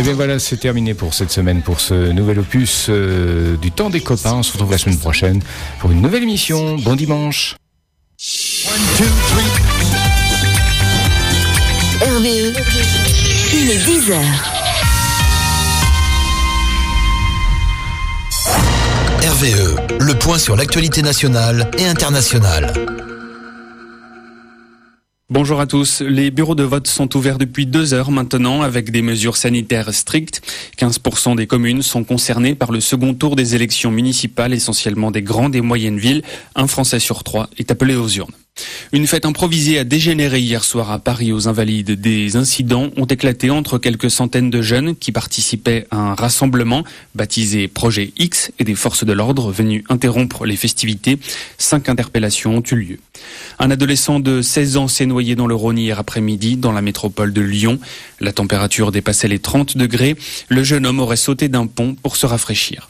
Et bien voilà, c'est terminé pour cette semaine, pour ce nouvel opus du temps des copains. On se retrouve la semaine prochaine pour une nouvelle émission. Bon dimanche. 1, 2, 3. RVE, il est 10h. RVE, le point sur l'actualité nationale et internationale. Bonjour à tous. Les bureaux de vote sont ouverts depuis 2 heures maintenant avec des mesures sanitaires strictes. 15% des communes sont concernées par le second tour des élections municipales, essentiellement des grandes et moyennes villes. Un Français sur 3 est appelé aux urnes. Une fête improvisée a dégénéré hier soir à Paris aux Invalides. Des incidents ont éclaté entre quelques centaines de jeunes qui participaient à un rassemblement baptisé Projet X et des forces de l'ordre venus interrompre les festivités. 5 interpellations ont eu lieu. Un adolescent de 16 ans s'est noyé dans le Rhône hier après-midi dans la métropole de Lyon. La température dépassait les 30 degrés. Le jeune homme aurait sauté d'un pont pour se rafraîchir.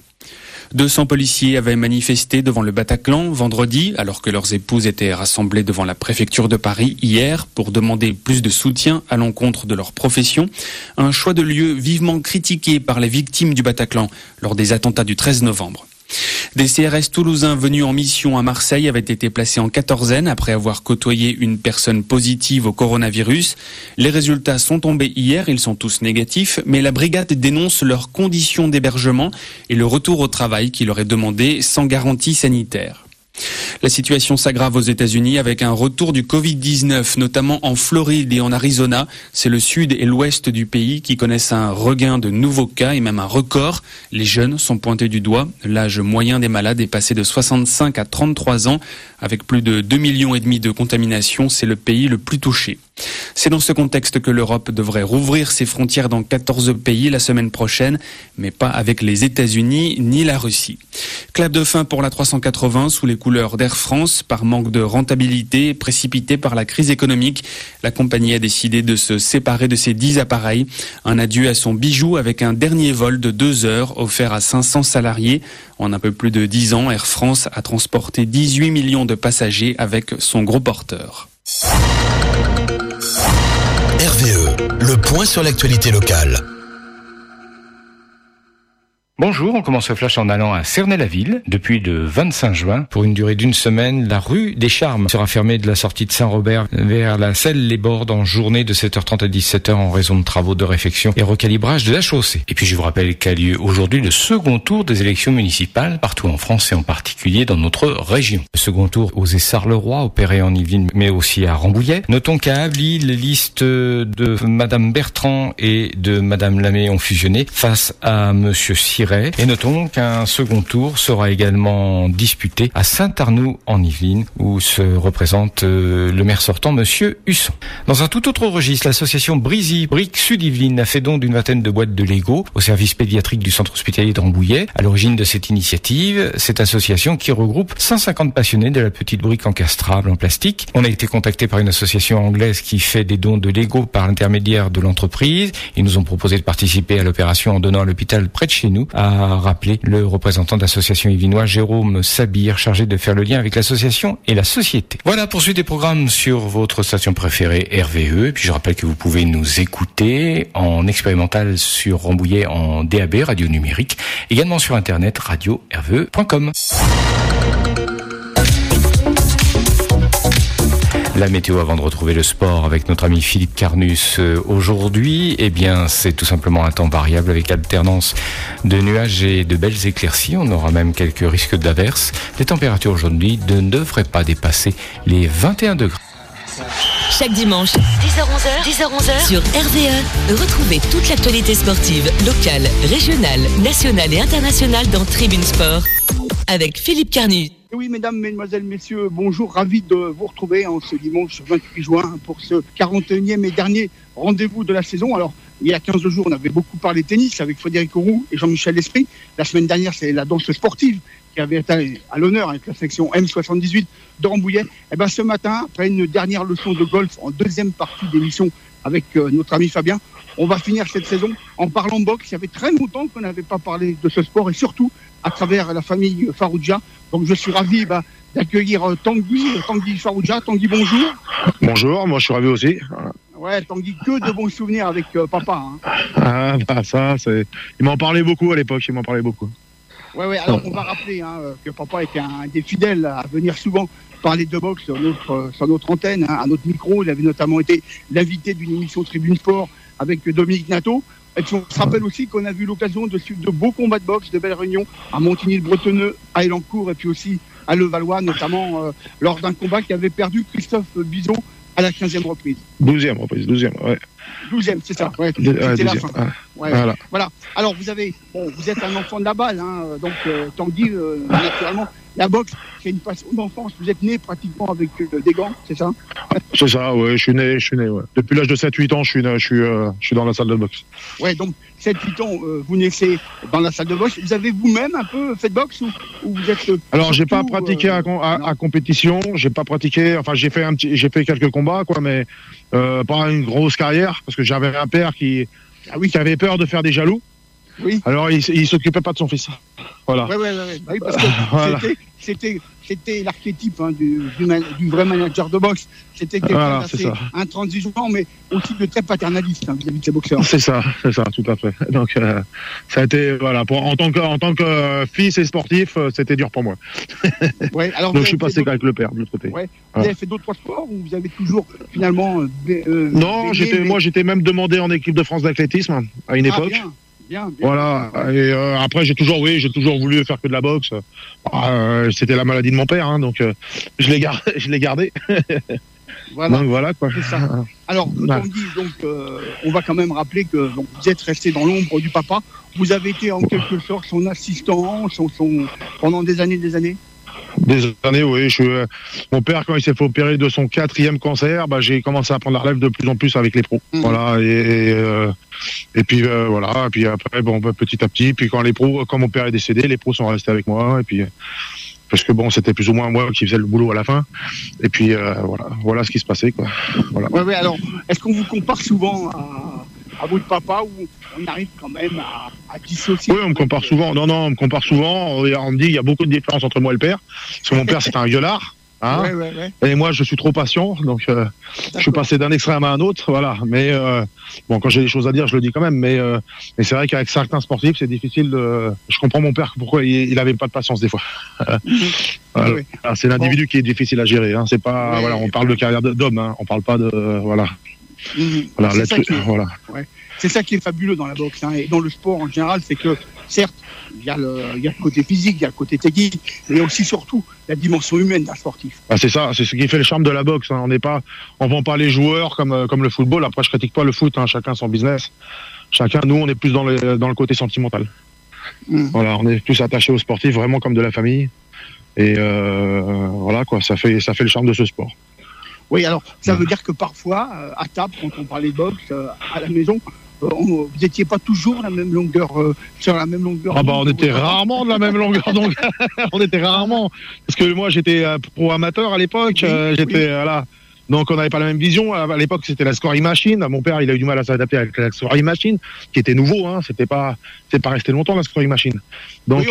200 policiers avaient manifesté devant le Bataclan vendredi, alors que leurs épouses étaient rassemblées devant la préfecture de Paris hier pour demander plus de soutien à l'encontre de leur profession. Un choix de lieu vivement critiqué par les victimes du Bataclan lors des attentats du 13 novembre. Des CRS toulousains venus en mission à Marseille avaient été placés en quatorzaine après avoir côtoyé une personne positive au coronavirus. Les résultats sont tombés hier, ils sont tous négatifs, mais la brigade dénonce leurs conditions d'hébergement et le retour au travail qui leur est demandé sans garantie sanitaire. La situation s'aggrave aux États-Unis avec un retour du Covid-19, notamment en Floride et en Arizona. C'est le sud et l'ouest du pays qui connaissent un regain de nouveaux cas et même un record. Les jeunes sont pointés du doigt. L'âge moyen des malades est passé de 65 à 33 ans. Avec plus de 2,5 millions de contaminations, c'est le pays le plus touché. C'est dans ce contexte que l'Europe devrait rouvrir ses frontières dans 14 pays la semaine prochaine, mais pas avec les États-Unis ni la Russie. Clap de fin pour la 380 sous les couleurs d'Air France. Par manque de rentabilité précipitée par la crise économique, la compagnie a décidé de se séparer de ses 10 appareils. Un adieu à son bijou avec un dernier vol de 2 heures offert à 500 salariés. En un peu plus de 10 ans, Air France a transporté 18 millions de passagers avec son gros porteur. RVE, le point sur l'actualité locale. Bonjour, on commence le flash en allant à Cernay-la-Ville. Depuis le 25 juin, pour une durée d'une semaine, la rue des Charmes sera fermée de la sortie de Saint-Robert vers la Selle-les-Bordes en journée de 7h30 à 17h en raison de travaux de réfection et recalibrage de la chaussée. Et puis je vous rappelle qu'a lieu aujourd'hui le second tour des élections municipales partout en France et en particulier dans notre région. Le second tour aux Essarts-le-Roi, opéré en Yvelines mais aussi à Rambouillet. Notons qu'à Avly, les listes de Madame Bertrand et de Madame Lamé ont fusionné face à Monsieur Siret. Et notons qu'un second tour sera également disputé à Saint-Arnoux en Yvelines où se représente le maire sortant Monsieur Husson. Dans un tout autre registre, l'association Brisy Brick Sud Yvelines a fait don d'une vingtaine de boîtes de Lego au service pédiatrique du centre hospitalier de Rambouillet. À l'origine de cette initiative, cette association qui regroupe 150 passionnés de la petite brique encastrable en plastique. On a été contacté par une association anglaise qui fait des dons de Lego par l'intermédiaire de l'entreprise. Ils nous ont proposé de participer à l'opération en donnant à l'hôpital près de chez nous, a rappelé le représentant de l'association yvinoise Jérôme Sabir, chargé de faire le lien avec l'association et la société. Voilà, poursuite des programmes sur votre station préférée RVE. Et puis je rappelle que vous pouvez nous écouter en expérimental sur Rambouillet en DAB, radio numérique, également sur internet radio-rve.com. La météo avant de retrouver le sport avec notre ami Philippe Carnus. Aujourd'hui, eh bien, c'est tout simplement un temps variable avec alternance de nuages et de belles éclaircies. On aura même quelques risques d'averses. Les températures aujourd'hui ne devraient pas dépasser les 21 degrés. Chaque dimanche, 10h-11h, sur RVE, retrouvez toute l'actualité sportive, locale, régionale, nationale et internationale dans Tribune Sport avec Philippe Carnus. Oui, mesdames, mesdemoiselles, messieurs, bonjour, ravi de vous retrouver en ce dimanche 28 juin pour ce 41e et dernier rendez-vous de la saison. Alors, il y a 15 jours, on avait beaucoup parlé tennis avec Frédéric Auroux et Jean-Michel Despris. La semaine dernière, c'est la danse sportive qui avait été à l'honneur avec la section M78 de Rambouillet. Et bien, ce matin, après une dernière leçon de golf en deuxième partie d'émission avec notre ami Fabien, on va finir cette saison en parlant boxe. Il y avait très longtemps qu'on n'avait pas parlé de ce sport et surtout à travers la famille Farrugia. Donc je suis ravi d'accueillir Tanguy Farrugia. Tanguy, bonjour. Bonjour, moi je suis ravi aussi. Ouais, Tanguy, que de bons souvenirs avec papa. Hein. Ah, bah ça, c'est... Il m'en parlait beaucoup à l'époque, Ouais, alors on va rappeler que papa était un des fidèles à venir souvent parler de boxe sur notre antenne, à notre micro. Il avait notamment été l'invité d'une émission Tribune Sport avec Dominique Nato. Et puis on se rappelle aussi qu'on a vu l'occasion de suivre de beaux combats de boxe, de belles réunions à Montigny-le-Bretonneux, à Elancourt et puis aussi à Levallois, notamment lors d'un combat qui avait perdu Christophe Bizot à la 15e reprise. 12e reprise, 12e, ouais. 12e, c'est ça, ouais. C'était la fin. Ouais, voilà. Alors, vous êtes un enfant de la balle, donc Tanguy, naturellement, la boxe, c'est une passion d'enfance. Vous êtes né pratiquement avec des gants, c'est ça? C'est ça, ouais, je suis né, ouais. Depuis l'âge de 7-8 ans, je suis dans la salle de boxe. Ouais, donc 7-8 ans, vous naissez dans la salle de boxe. Vous avez vous-même un peu fait de boxe ou vous êtes... Alors, j'ai pas pratiqué à compétition, j'ai pas pratiqué, enfin, j'ai fait quelques combats, quoi, mais pas une grosse carrière, parce que j'avais un père qui avait peur de faire des jaloux. Oui. Alors, il s'occupait pas de son fils. Voilà. Ouais. Bah oui, parce que voilà. C'était l'archétype du vrai manager de boxe. C'était quelqu'un d'assez intransigeant, mais aussi de très paternaliste vis-à-vis de ses boxeurs. C'est ça, tout à fait. Donc, ça a été, voilà, en tant que fils et sportif, c'était dur pour moi. Ouais, alors donc, je suis passé avec le père de l'autre côté. Ouais. Vous avez fait d'autres sports ou vous avez toujours, finalement... non, moi, j'étais même demandé en équipe de France d'athlétisme à une époque. Bien. Voilà. Et après, j'ai toujours voulu faire que de la boxe. C'était la maladie de mon père, donc je l'ai gardé. Voilà. Donc voilà quoi. C'est ça. Alors, on va quand même rappeler que vous êtes resté dans l'ombre du papa. Vous avez été en quelque sorte son assistant, pendant des années. Des années, oui. Mon père, quand il s'est fait opérer de son 4e cancer, j'ai commencé à prendre la relève de plus en plus avec les pros. Voilà. Et puis voilà. Et puis après, petit à petit. Puis quand mon père est décédé, les pros sont restés avec moi. Et puis parce que c'était plus ou moins moi qui faisais le boulot à la fin. Et puis voilà ce qui se passait, quoi. Voilà. Ouais. Alors, est-ce qu'on vous compare souvent à votre papa ou on arrive quand même à dissocier? Oui, on me compare souvent. Non, on me compare souvent. On me dit qu'il y a beaucoup de différences entre moi et le père. Parce que mon père, c'est un gueulard. Ouais. Et moi, je suis trop patient. Donc, je suis passé d'un extrême à un autre. Voilà. Mais quand j'ai des choses à dire, je le dis quand même. Mais c'est vrai qu'avec certains sportifs, c'est difficile de... Je comprends mon père pourquoi il n'avait pas de patience des fois. Voilà. Oui. Alors, c'est l'individu qui est difficile à gérer. C'est pas... on parle de carrière d'homme. On parle pas de... Voilà. C'est ça qui est fabuleux dans la boxe et dans le sport en général, c'est que certes il y a le côté physique, il y a le côté technique, mais aussi surtout la dimension humaine d'un sportif. C'est ça, c'est ce qui fait le charme de la boxe. On vend pas les joueurs comme le football. Après, je critique pas le foot. Chacun son business. Nous, on est plus dans le côté sentimental. Voilà, on est plus attaché aux sportifs, vraiment comme de la famille. Et voilà quoi, ça fait le charme de ce sport. Oui, alors ça veut dire que parfois, à table, quand on parlait de boxe, à la maison, vous n'étiez pas toujours sur la même longueur. On était rarement de la même longueur d'onde. On était rarement. Parce que moi, j'étais pro amateur à l'époque. Voilà. Donc, on n'avait pas la même vision. À l'époque, c'était la scoring machine. Mon père, il a eu du mal à s'adapter avec la scoring machine, qui était nouveau. C'est pas resté longtemps, la scoring machine. Donc,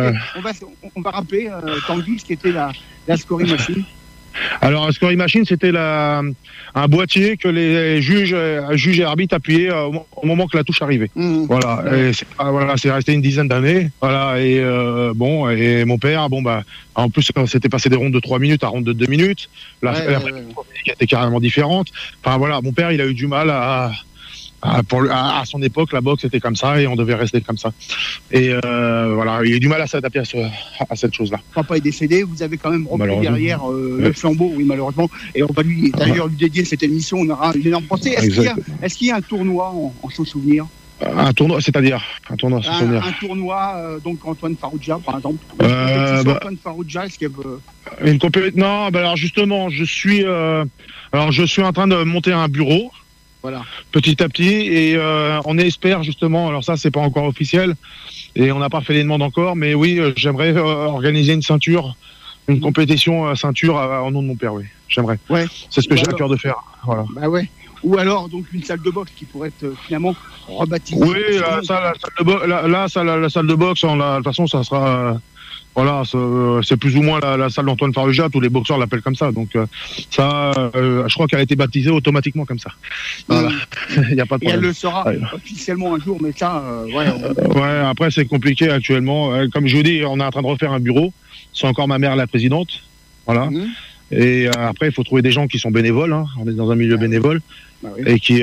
on va rappeler, Tanguy, ce qu'était la scoring machine. Alors, la scoring machine, c'était un boîtier que les juges et arbitres appuyaient au moment que la touche arrivait. Voilà. Et c'est resté une dizaine d'années. Voilà. Et et mon père, en plus, c'était passé des rondes de 3 minutes à rondes de 2 minutes. La qui était carrément différente. Enfin voilà, mon père, il a eu du mal à son époque, la boxe était comme ça et on devait rester comme ça. Et voilà, il a eu du mal à s'adapter à cette chose-là. Papa est décédé, vous avez quand même repris derrière le flambeau, oui, malheureusement. Et on va lui dédier cette émission, on aura une énorme pensée. Est-ce qu'il y a un tournoi en son souvenir? Un tournoi, c'est-à-dire un tournoi, un tournoi, donc Antoine Farouja, par exemple. Antoine Farouja, est-ce qu'il y a... Non, alors justement, je suis en train de monter un bureau. Voilà. Petit à petit, et on espère justement, alors ça c'est pas encore officiel, et on n'a pas fait les demandes encore, mais oui, j'aimerais organiser une compétition ceinture en nom de mon père, oui, j'aimerais. Ouais. C'est ce que j'ai à cœur de faire. Voilà. Ou alors donc une salle de boxe qui pourrait être finalement rebaptisée. Oui, la salle de boxe, de toute façon, ça sera... Voilà, c'est plus ou moins la salle d'Antoine Farrugia, tous les boxeurs l'appellent comme ça. Donc je crois qu'elle a été baptisée automatiquement comme ça. Voilà, il n'y a pas de problème. Et elle le sera officiellement un jour, mais ça, ouais, après c'est compliqué actuellement. Comme je vous dis, on est en train de refaire un bureau. C'est encore ma mère la présidente. Voilà. Et après, il faut trouver des gens qui sont bénévoles. Hein. On est dans un milieu bénévole. Et qui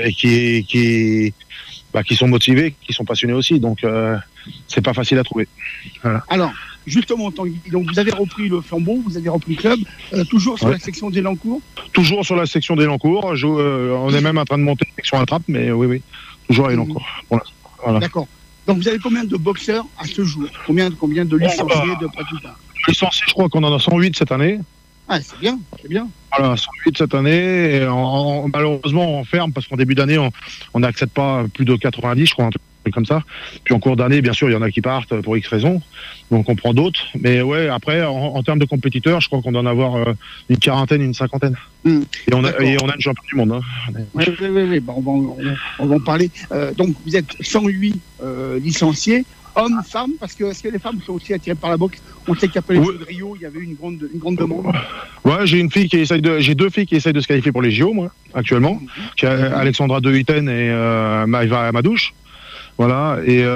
sont motivés, qui sont passionnés aussi. Donc, c'est pas facile à trouver. Voilà. Alors, justement, Tanguy, donc vous avez repris le flambeau, vous avez repris le club, toujours sur la section d'Élancourt. Toujours sur la section d'Élancourt. On est même en train de monter la section à Trappes, mais oui, toujours à Élancourt. Voilà. D'accord. Donc, vous avez combien de boxeurs à ce jour? Combien de licenciés, de pratiquants? Licenciés, je crois qu'on en a 108 cette année. Ah, c'est bien. Voilà, 108 cette année. Et malheureusement, on ferme parce qu'en début d'année, on n'accepte pas plus de 90, je crois, un truc comme ça. Puis en cours d'année, bien sûr, il y en a qui partent pour X raisons. Donc on prend d'autres. Mais ouais, après, en termes de compétiteurs, je crois qu'on doit en avoir une quarantaine, une cinquantaine. Et on a une championne du monde. Hein. Oui. Bah, on va en parler. Donc vous êtes 108 licenciés. Hommes, femmes, parce que est-ce que les femmes sont aussi attirées par la boxe? On sait qu'après les Jeux de Rio, il y avait une grande demande. Ouais, j'ai deux filles qui essayent de se qualifier pour les JO, moi, actuellement. Alexandra De Huiten et Maïva Amadouche. Voilà,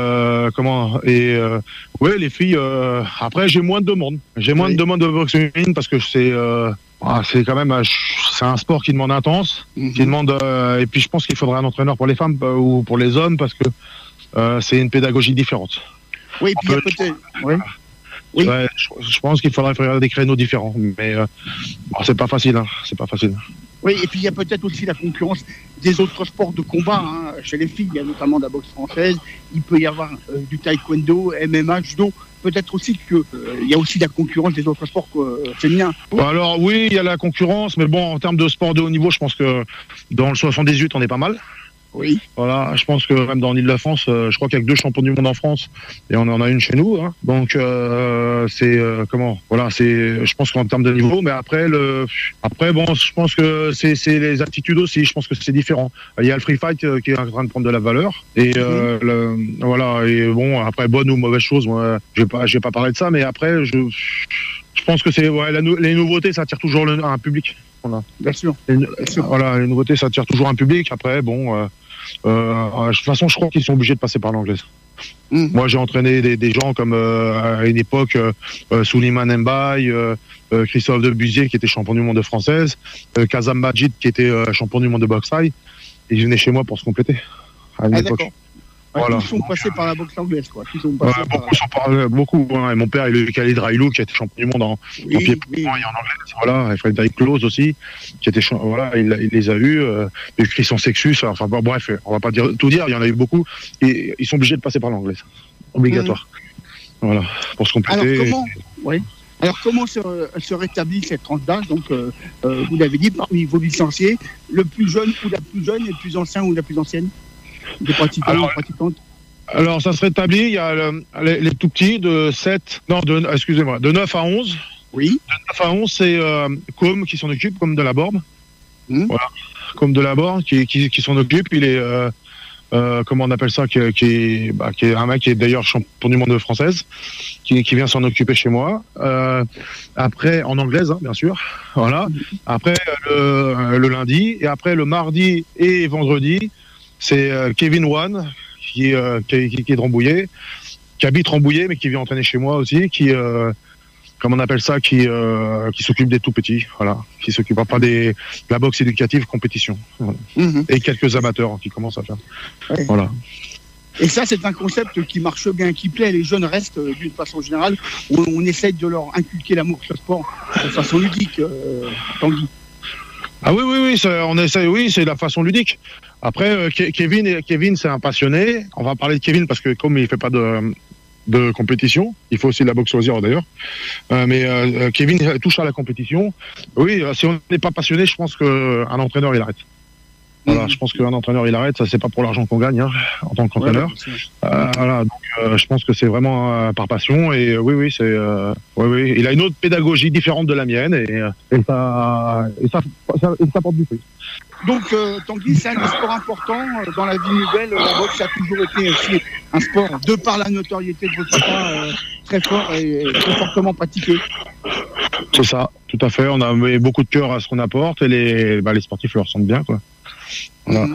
ouais, les filles, après, j'ai moins de demandes. J'ai moins de demandes de boxe féminine parce que c'est quand même, c'est un sport qui demande intense, qui demande, et puis je pense qu'il faudrait un entraîneur pour les femmes ou pour les hommes parce que c'est une pédagogie différente. Oui, puis il y a peut-être. Oui. Ouais, je pense qu'il faudrait faire des créneaux différents, mais c'est pas facile. Hein, c'est pas facile. Oui, et puis il y a peut-être aussi la concurrence des autres sports de combat. Hein. Chez les filles, il y a notamment de la boxe française. Il peut y avoir du taekwondo, MMA, judo. Peut-être aussi qu'il y a aussi la concurrence des autres sports féminins. Alors oui, il y a la concurrence, mais bon, en termes de sport de haut niveau, je pense que dans le 78, on est pas mal. Oui. Voilà, je pense que même dans l'Île-de-France, je crois qu'il y a que 2 champions du monde en France et on en a une chez nous. Hein. Donc je pense qu'en termes de niveau, mais après je pense que c'est les attitudes aussi. Je pense que c'est différent. Il y a le free fight qui est en train de prendre de la valeur et voilà. Et bon, après bonne ou mauvaise chose, moi, je vais pas parler de ça, mais après je pense que c'est les nouveautés, ça attire toujours un public. Voilà. Bien sûr. Voilà, les nouveautés, ça attire toujours un public. Après, bon, de toute façon, je crois qu'ils sont obligés de passer par l'anglaise. Moi, j'ai entraîné des gens comme à une époque Souliman Mbaye, Christophe Debusier qui était champion du monde de française, Kazam Majid qui était champion du monde de boxe thaï. Ils venaient chez moi pour se compléter à une époque. Voilà. Tous sont passés par la boxe anglaise, quoi. Beaucoup. Hein. Et mon père, il a eu Khalid Railou, qui a été champion du monde en pied-point et en anglaise. Voilà. Et Frédéric Close aussi, qui était il les a eus. Et Christian Sexus. Enfin, bref, on va pas tout dire. Il y en a eu beaucoup. Et ils sont obligés de passer par l'anglaise. Obligatoire. Voilà. Pour se compléter. Alors, comment se rétablit cette tranche d'âge? Donc, vous l'avez dit, parmi vos licenciés, le plus jeune ou la plus jeune, et le plus ancien ou la plus ancienne? Des pratiquants, pratiquantes. Alors, ça se rétablit. Il y a les tout petits de 9 à 11. Oui. De 9 à 11, c'est Com qui s'en occupe, Com de la Borde. Voilà. Com de la Borde qui s'en occupe. Il est, comment on appelle ça, qui est un mec qui est d'ailleurs champion du monde de française, qui vient s'en occuper chez moi. Après, en anglaise, hein, bien sûr. Voilà. Après, le lundi. Et après, le mardi et vendredi, c'est Kevin Wan qui est de Rambouillet, qui habite Rambouillet mais qui vient entraîner chez moi aussi, qui comment on appelle ça, qui s'occupe des tout petits, voilà, qui s'occupe pas de la boxe éducative compétition, voilà. Et quelques amateurs qui commencent à faire. Ouais. Voilà. Et ça, c'est un concept qui marche bien, qui plaît. Les jeunes restent d'une façon générale. On essaye de leur inculquer l'amour de ce sport de façon ludique, Tanguy. Ah oui, on essaye, oui, c'est la façon ludique. Après, Kevin, c'est un passionné. On va parler de Kevin parce que comme il fait pas de compétition, il faut aussi de la boxe loisir d'ailleurs. Mais Kevin touche à la compétition. Oui, si on n'est pas passionné, je pense qu'un entraîneur, il arrête. Voilà, je pense qu'un entraîneur il arrête, ça c'est pas pour l'argent qu'on gagne en tant qu'entraîneur. Voilà, donc je pense que c'est vraiment par passion et oui, il a une autre pédagogie différente de la mienne et ça porte du fruit. Donc Tanguy, c'est un sport important dans la vie nouvelle. La boxe a toujours été aussi un sport de par la notoriété de votre papa très fort et très fortement pratiqué. C'est ça, tout à fait. On a mis beaucoup de cœur à ce qu'on apporte et les sportifs le ressentent bien, quoi. Voilà.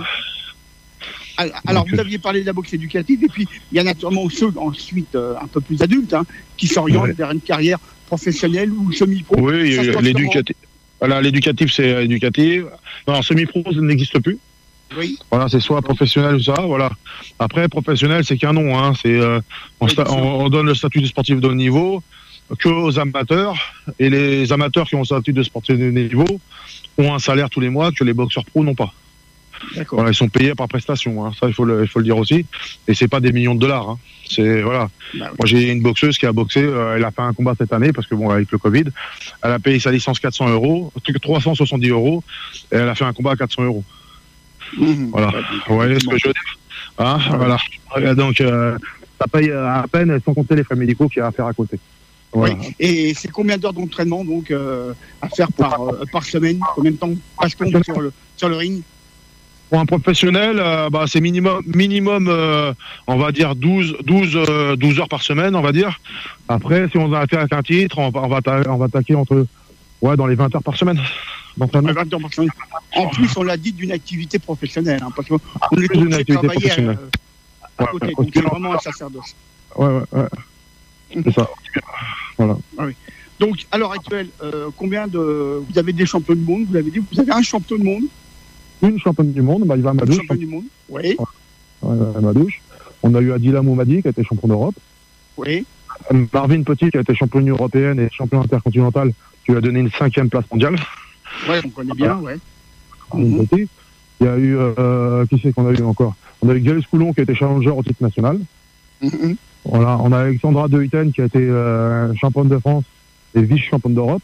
Alors, vous aviez parlé de la boxe éducative, et puis il y a naturellement ceux ensuite un peu plus adultes qui s'orientent vers une carrière professionnelle ou semi-pro. Oui, l'éducatif. Voilà, l'éducatif, c'est éducatif. Non, semi-pro, ça n'existe plus. Oui. Voilà, c'est soit professionnel ou ça, voilà. Après, professionnel, c'est qu'un nom, C'est, on donne le statut de sportif de haut niveau que aux amateurs, et les amateurs qui ont le statut de sportif de haut niveau ont un salaire tous les mois que les boxeurs pros n'ont pas. D'accord. Voilà, ils sont payés par prestation, ça il faut le dire aussi, et c'est pas des millions de dollars. C'est voilà. Bah, oui. Moi j'ai une boxeuse qui a boxé, elle a fait un combat cette année parce que bon avec le Covid, elle a payé sa licence 400 €, 370 €, et elle a fait un combat à 400 €. Voilà. Vous voyez ce que je veux dire, voilà. Donc ça paye à peine sans compter les frais médicaux qu'il y a à faire à côté. Voilà. Oui. Et c'est combien d'heures d'entraînement donc à faire par semaine? Combien de temps passe-t-on sur le ring? Pour un professionnel, c'est minimum on va dire 12 heures par semaine, on va dire. Après, si on a fait avec un titre, on va attaquer dans les 20 heures par semaine d'entraînement. 20 heures par semaine. En plus, on l'a dit, d'une activité professionnelle, parce qu'on est obligé de travailler à côté. Donc c'est vraiment un sacerdoce. Ouais. C'est ça. Voilà. Oui. Donc, à l'heure actuelle, vous avez des champions du monde, vous l'avez dit, vous avez un champion du monde? Une championne du monde, Ivan Madouche. Championne du monde, oui. Madouche. On a eu Adila Moumadi qui a été champion d'Europe. Oui. Marvin Petit qui a été championne européenne et champion intercontinental, qui lui a donné une 5e place mondiale. Oui, on connaît bien, oui. Il y a eu, qui c'est qu'on a eu encore? On a eu Gaël Coulon qui a été challenger au titre national. Voilà, on a Alexandra De Huiten qui a été championne de France et vice-championne d'Europe.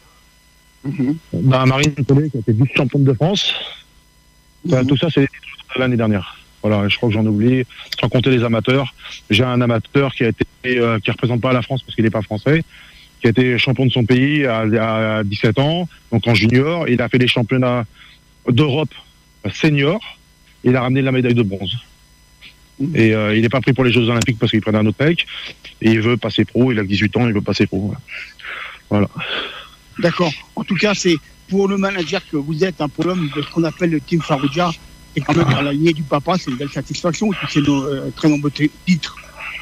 Marine Pelé qui a été vice-championne de France. Tout ça, c'est l'année dernière. Voilà, je crois que j'en oublie. Sans compter les amateurs. J'ai un amateur qui représente pas la France parce qu'il n'est pas français, qui a été champion de son pays à 17 ans, donc en junior. Il a fait les championnats d'Europe senior. Il a ramené la médaille de bronze. Et il n'est pas pris pour les Jeux Olympiques parce qu'il prend un autre mec. Et il veut passer pro. Il a 18 ans, il veut passer pro. Voilà. D'accord. En tout cas, c'est pour le manager que vous êtes, pour l'homme de ce qu'on appelle le Team Farouja, et quand même dans la lignée du papa, c'est une belle satisfaction, et puis c'est très nombreux titres.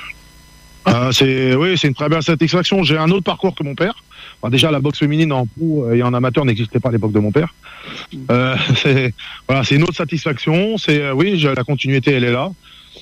C'est une très belle satisfaction. J'ai un autre parcours que mon père. Déjà, la boxe féminine en pro et en amateur n'existait pas à l'époque de mon père. C'est une autre satisfaction. La continuité, elle est là.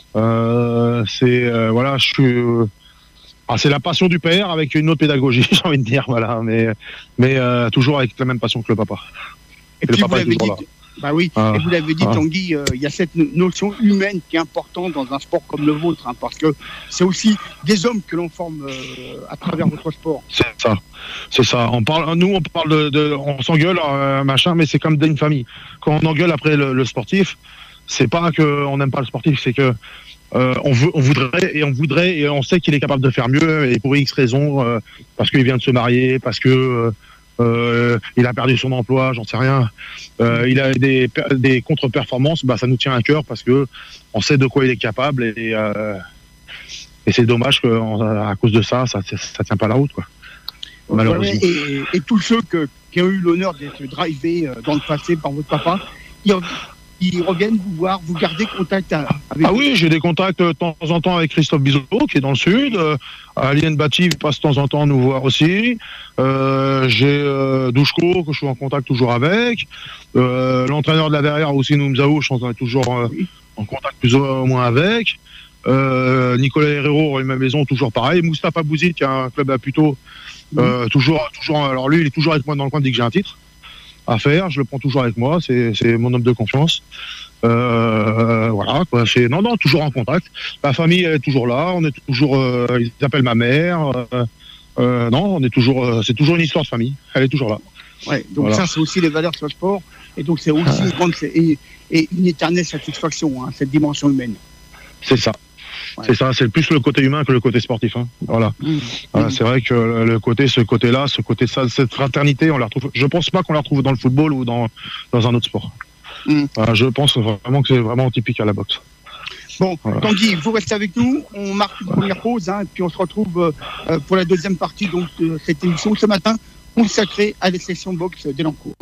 C'est la passion du père avec une autre pédagogie, j'ai envie de dire, voilà, mais toujours avec la même passion que le papa. Et puis vous l'avez dit, et vous l'avez dit, Tanguy, il y a cette notion humaine qui est importante dans un sport comme le vôtre, parce que c'est aussi des hommes que l'on forme à travers votre sport. C'est ça. On parle on s'engueule, mais c'est comme d'une famille. Quand on engueule après le sportif, c'est pas qu'on n'aime pas le sportif, c'est que on voudrait et on sait qu'il est capable de faire mieux et pour X raisons, parce qu'il vient de se marier, parce que il a perdu son emploi, j'en sais rien. Il a des contre-performances, ça nous tient à cœur parce que on sait de quoi il est capable et c'est dommage qu'à cause de ça tient pas la route, quoi. Malheureusement. Et tous ceux qui ont eu l'honneur d'être drivés dans le passé par votre papa, ils reviennent vous voir, vous gardez contact avec eux? Oui, j'ai des contacts de temps en temps avec Christophe Bizot, qui est dans le sud. Alien Bati passe de temps en temps nous voir aussi. J'ai Douchko, que je suis en contact toujours avec. L'entraîneur de la derrière aussi, Noumzaouch, on est toujours en contact plus ou moins avec. Nicolas Herrero, ma maison, toujours pareil. Moustapha Bouzid, qui a un club à Puteaux, toujours. Alors lui, il est toujours avec moi dans le coin dès que j'ai un titre à faire, je le prends toujours avec moi, c'est mon homme de confiance. Voilà, quoi. Toujours en contact. La famille est toujours là, on est toujours, ils appellent ma mère. On est toujours, c'est toujours une histoire de famille. Elle est toujours là. Ouais, donc voilà. Ça, c'est aussi les valeurs sur le sport. Et donc, c'est aussi une grande et une éternelle satisfaction, cette dimension humaine. C'est ça. Ouais. C'est ça, c'est plus le côté humain que le côté sportif. Voilà. Voilà, c'est vrai que ce côté-là, cette fraternité, on la retrouve. Je pense pas qu'on la retrouve dans le football ou dans un autre sport. Voilà, je pense vraiment que c'est vraiment typique à la boxe. Bon, voilà. Tanguy, vous restez avec nous. On marque une première pause, et puis on se retrouve pour la deuxième partie donc, de cette émission ce matin consacrée à la session boxe d'Elancourt.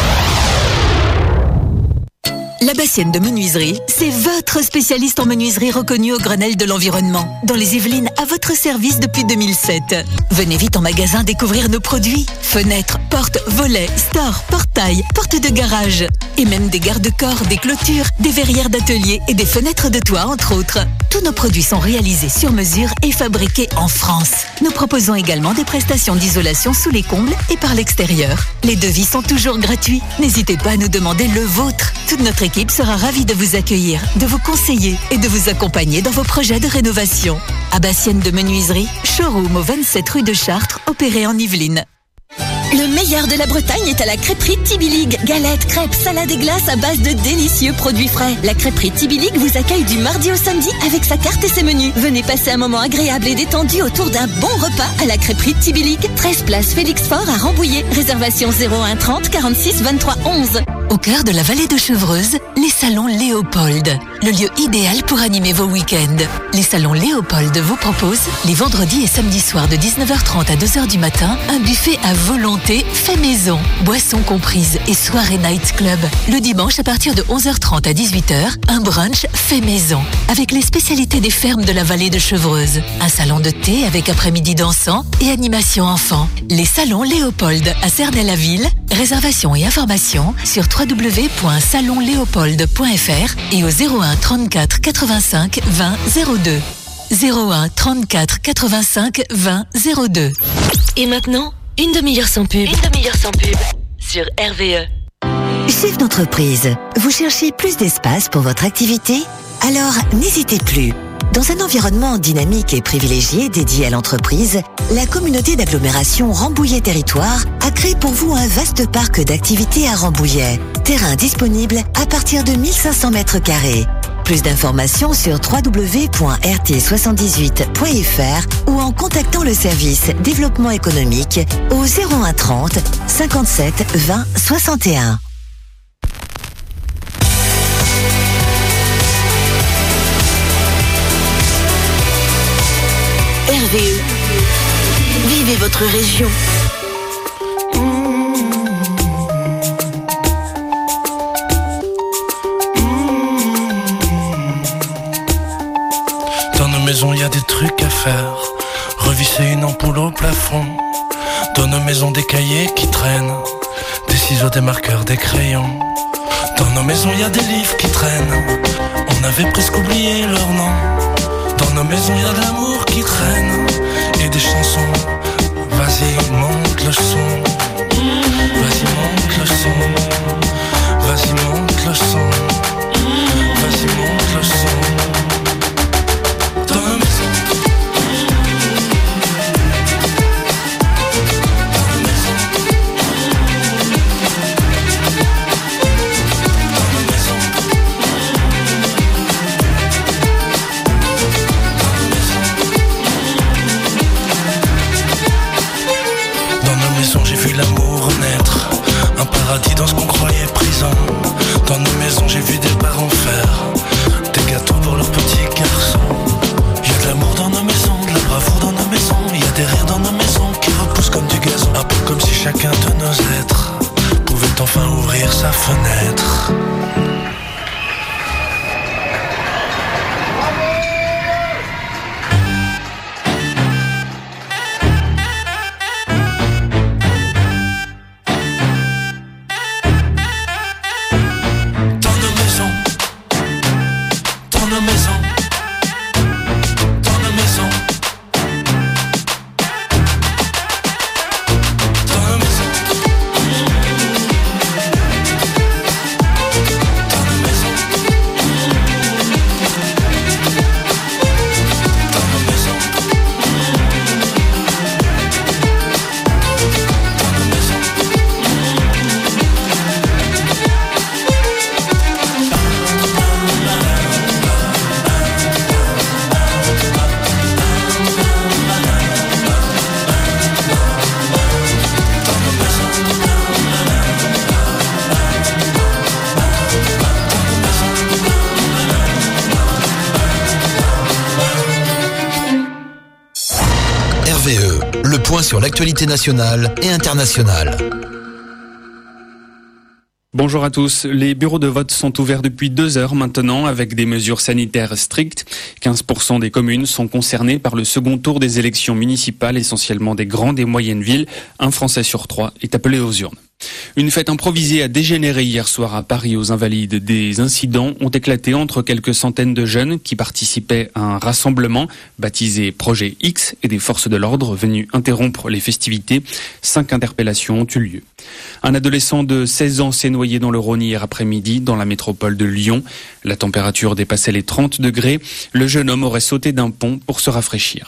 La Bassienne de Menuiserie, c'est votre spécialiste en menuiserie reconnu au Grenelle de l'environnement. Dans les Yvelines, à votre service depuis 2007. Venez vite en magasin découvrir nos produits. Fenêtres, portes, volets, stores, portails, portes de garage. Et même des garde-corps, des clôtures, des verrières d'atelier et des fenêtres de toit, entre autres. Tous nos produits sont réalisés sur mesure et fabriqués en France. Nous proposons également des prestations d'isolation sous les combles et par l'extérieur. Les devis sont toujours gratuits. N'hésitez pas à nous demander le vôtre. Toute notre équipe sera ravie de vous accueillir, de vous conseiller et de vous accompagner dans vos projets de rénovation. À Bassienne de Menuiserie, showroom au 27 rue de Chartres, opéré en Yvelines. Le meilleur de la Bretagne est à la crêperie Tibilig. Galettes, crêpes, salades et glaces à base de délicieux produits frais. La crêperie Tibilig vous accueille du mardi au samedi avec sa carte et ses menus. Venez passer un moment agréable et détendu autour d'un bon repas à la crêperie Tibilig. 13 place Félix Faure à Rambouillet. Réservation 01 30 46 23 11. Au cœur de la vallée de Chevreuse, les salons Léopold. Le lieu idéal pour animer vos week-ends. Les salons Léopold vous proposent, les vendredis et samedis soirs de 19h30 à 2h du matin, un buffet à volonté fait maison. Boissons comprises et soirée night club. Le dimanche, à partir de 11h30 à 18h, un brunch fait maison. Avec les spécialités des fermes de la vallée de Chevreuse. Un salon de thé avec après-midi dansant et animation enfant. Les salons Léopold à Cernay-la-Ville. Réservation et informations sur www.salonleopold.fr et au 01 34 85 20 02. 01 34 85 20 02. Et maintenant, une demi-heure sans pub. Sur RVE. Chef d'entreprise, vous cherchez plus d'espace pour votre activité? Alors, n'hésitez plus. Dans un environnement dynamique et privilégié dédié à l'entreprise, la communauté d'agglomération Rambouillet Territoire a créé pour vous un vaste parc d'activités à Rambouillet. Terrain disponible à partir de 1500 mètres carrés. Plus d'informations sur www.rt78.fr ou en contactant le service développement économique au 01 30 57 20 61. RVE. Vivez votre région. Dans nos maisons, il y a des trucs à faire. Revisser une ampoule au plafond. Dans nos maisons, des cahiers qui traînent. Des ciseaux, des marqueurs, des crayons. Dans nos maisons, il y a des livres qui traînent. On avait presque oublié leur nom. Dans nos maisons, il y a de l'amour qui traîne. Et des chansons. Vas-y, monte le son. Vas-y, monte le son. Vas-y, monte le son. Vas-y, monte le son. Dans nos maisons. J'ai vu l'amour naître, un paradis dans ce qu'on croyait prison. Dans nos maisons j'ai vu des parents faire des gâteaux pour leurs petits garçons. Il y a de l'amour dans nos maisons, de la bravoure dans nos maisons. Il y a des rires dans nos maisons qui repoussent comme du gazon. Un peu comme si chacun de nos êtres pouvait enfin ouvrir sa fenêtre. point sur l'actualité nationale et internationale. Bonjour à tous. Les bureaux de vote sont ouverts depuis 2 heures maintenant avec des mesures sanitaires strictes. 15% des communes sont concernées par le second tour des élections municipales, essentiellement des grandes et moyennes villes. Un Français sur 3 est appelé aux urnes. Une fête improvisée a dégénéré hier soir à Paris aux Invalides. Des incidents ont éclaté entre quelques centaines de jeunes qui participaient à un rassemblement baptisé Projet X et des forces de l'ordre venus interrompre les festivités. 5 interpellations ont eu lieu. Un adolescent de 16 ans s'est noyé dans le Rhône hier après-midi dans la métropole de Lyon. La température dépassait les 30 degrés. Le jeune homme aurait sauté d'un pont pour se rafraîchir.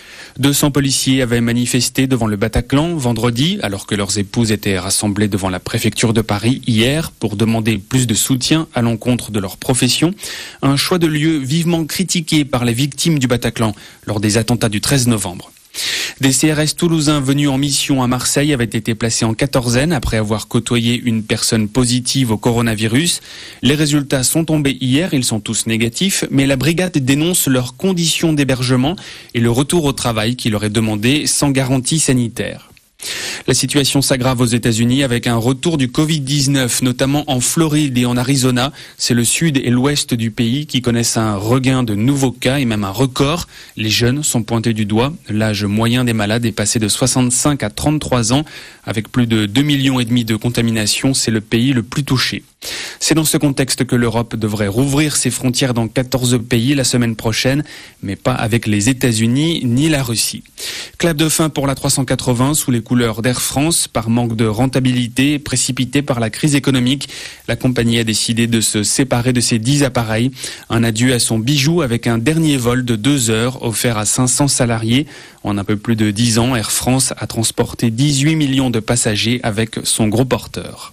200 policiers avaient manifesté devant le Bataclan vendredi, alors que leurs épouses étaient rassemblées devant la préfecture de Paris hier pour demander plus de soutien à l'encontre de leur profession. Un choix de lieu vivement critiqué par les victimes du Bataclan lors des attentats du 13 novembre. Des CRS toulousains venus en mission à Marseille avaient été placés en quatorzaine après avoir côtoyé une personne positive au coronavirus. Les résultats sont tombés hier, ils sont tous négatifs, mais la brigade dénonce leurs conditions d'hébergement et le retour au travail qui leur est demandé sans garantie sanitaire. La situation s'aggrave aux États-Unis avec un retour du Covid-19, notamment en Floride et en Arizona. C'est le sud et l'ouest du pays qui connaissent un regain de nouveaux cas et même un record. Les jeunes sont pointés du doigt. L'âge moyen des malades est passé de 65 à 33 ans. Avec plus de 2,5 millions de contaminations, c'est le pays le plus touché. C'est dans ce contexte que l'Europe devrait rouvrir ses frontières dans 14 pays la semaine prochaine, mais pas avec les États-Unis ni la Russie. Clap de fin pour la 380 sous les couleurs d'Air France. Par manque de rentabilité précipitée par la crise économique, la compagnie a décidé de se séparer de ses 10 appareils. Un adieu à son bijou avec un dernier vol de 2 heures offert à 500 salariés. En un peu plus de 10 ans, Air France a transporté 18 millions de passagers avec son gros porteur.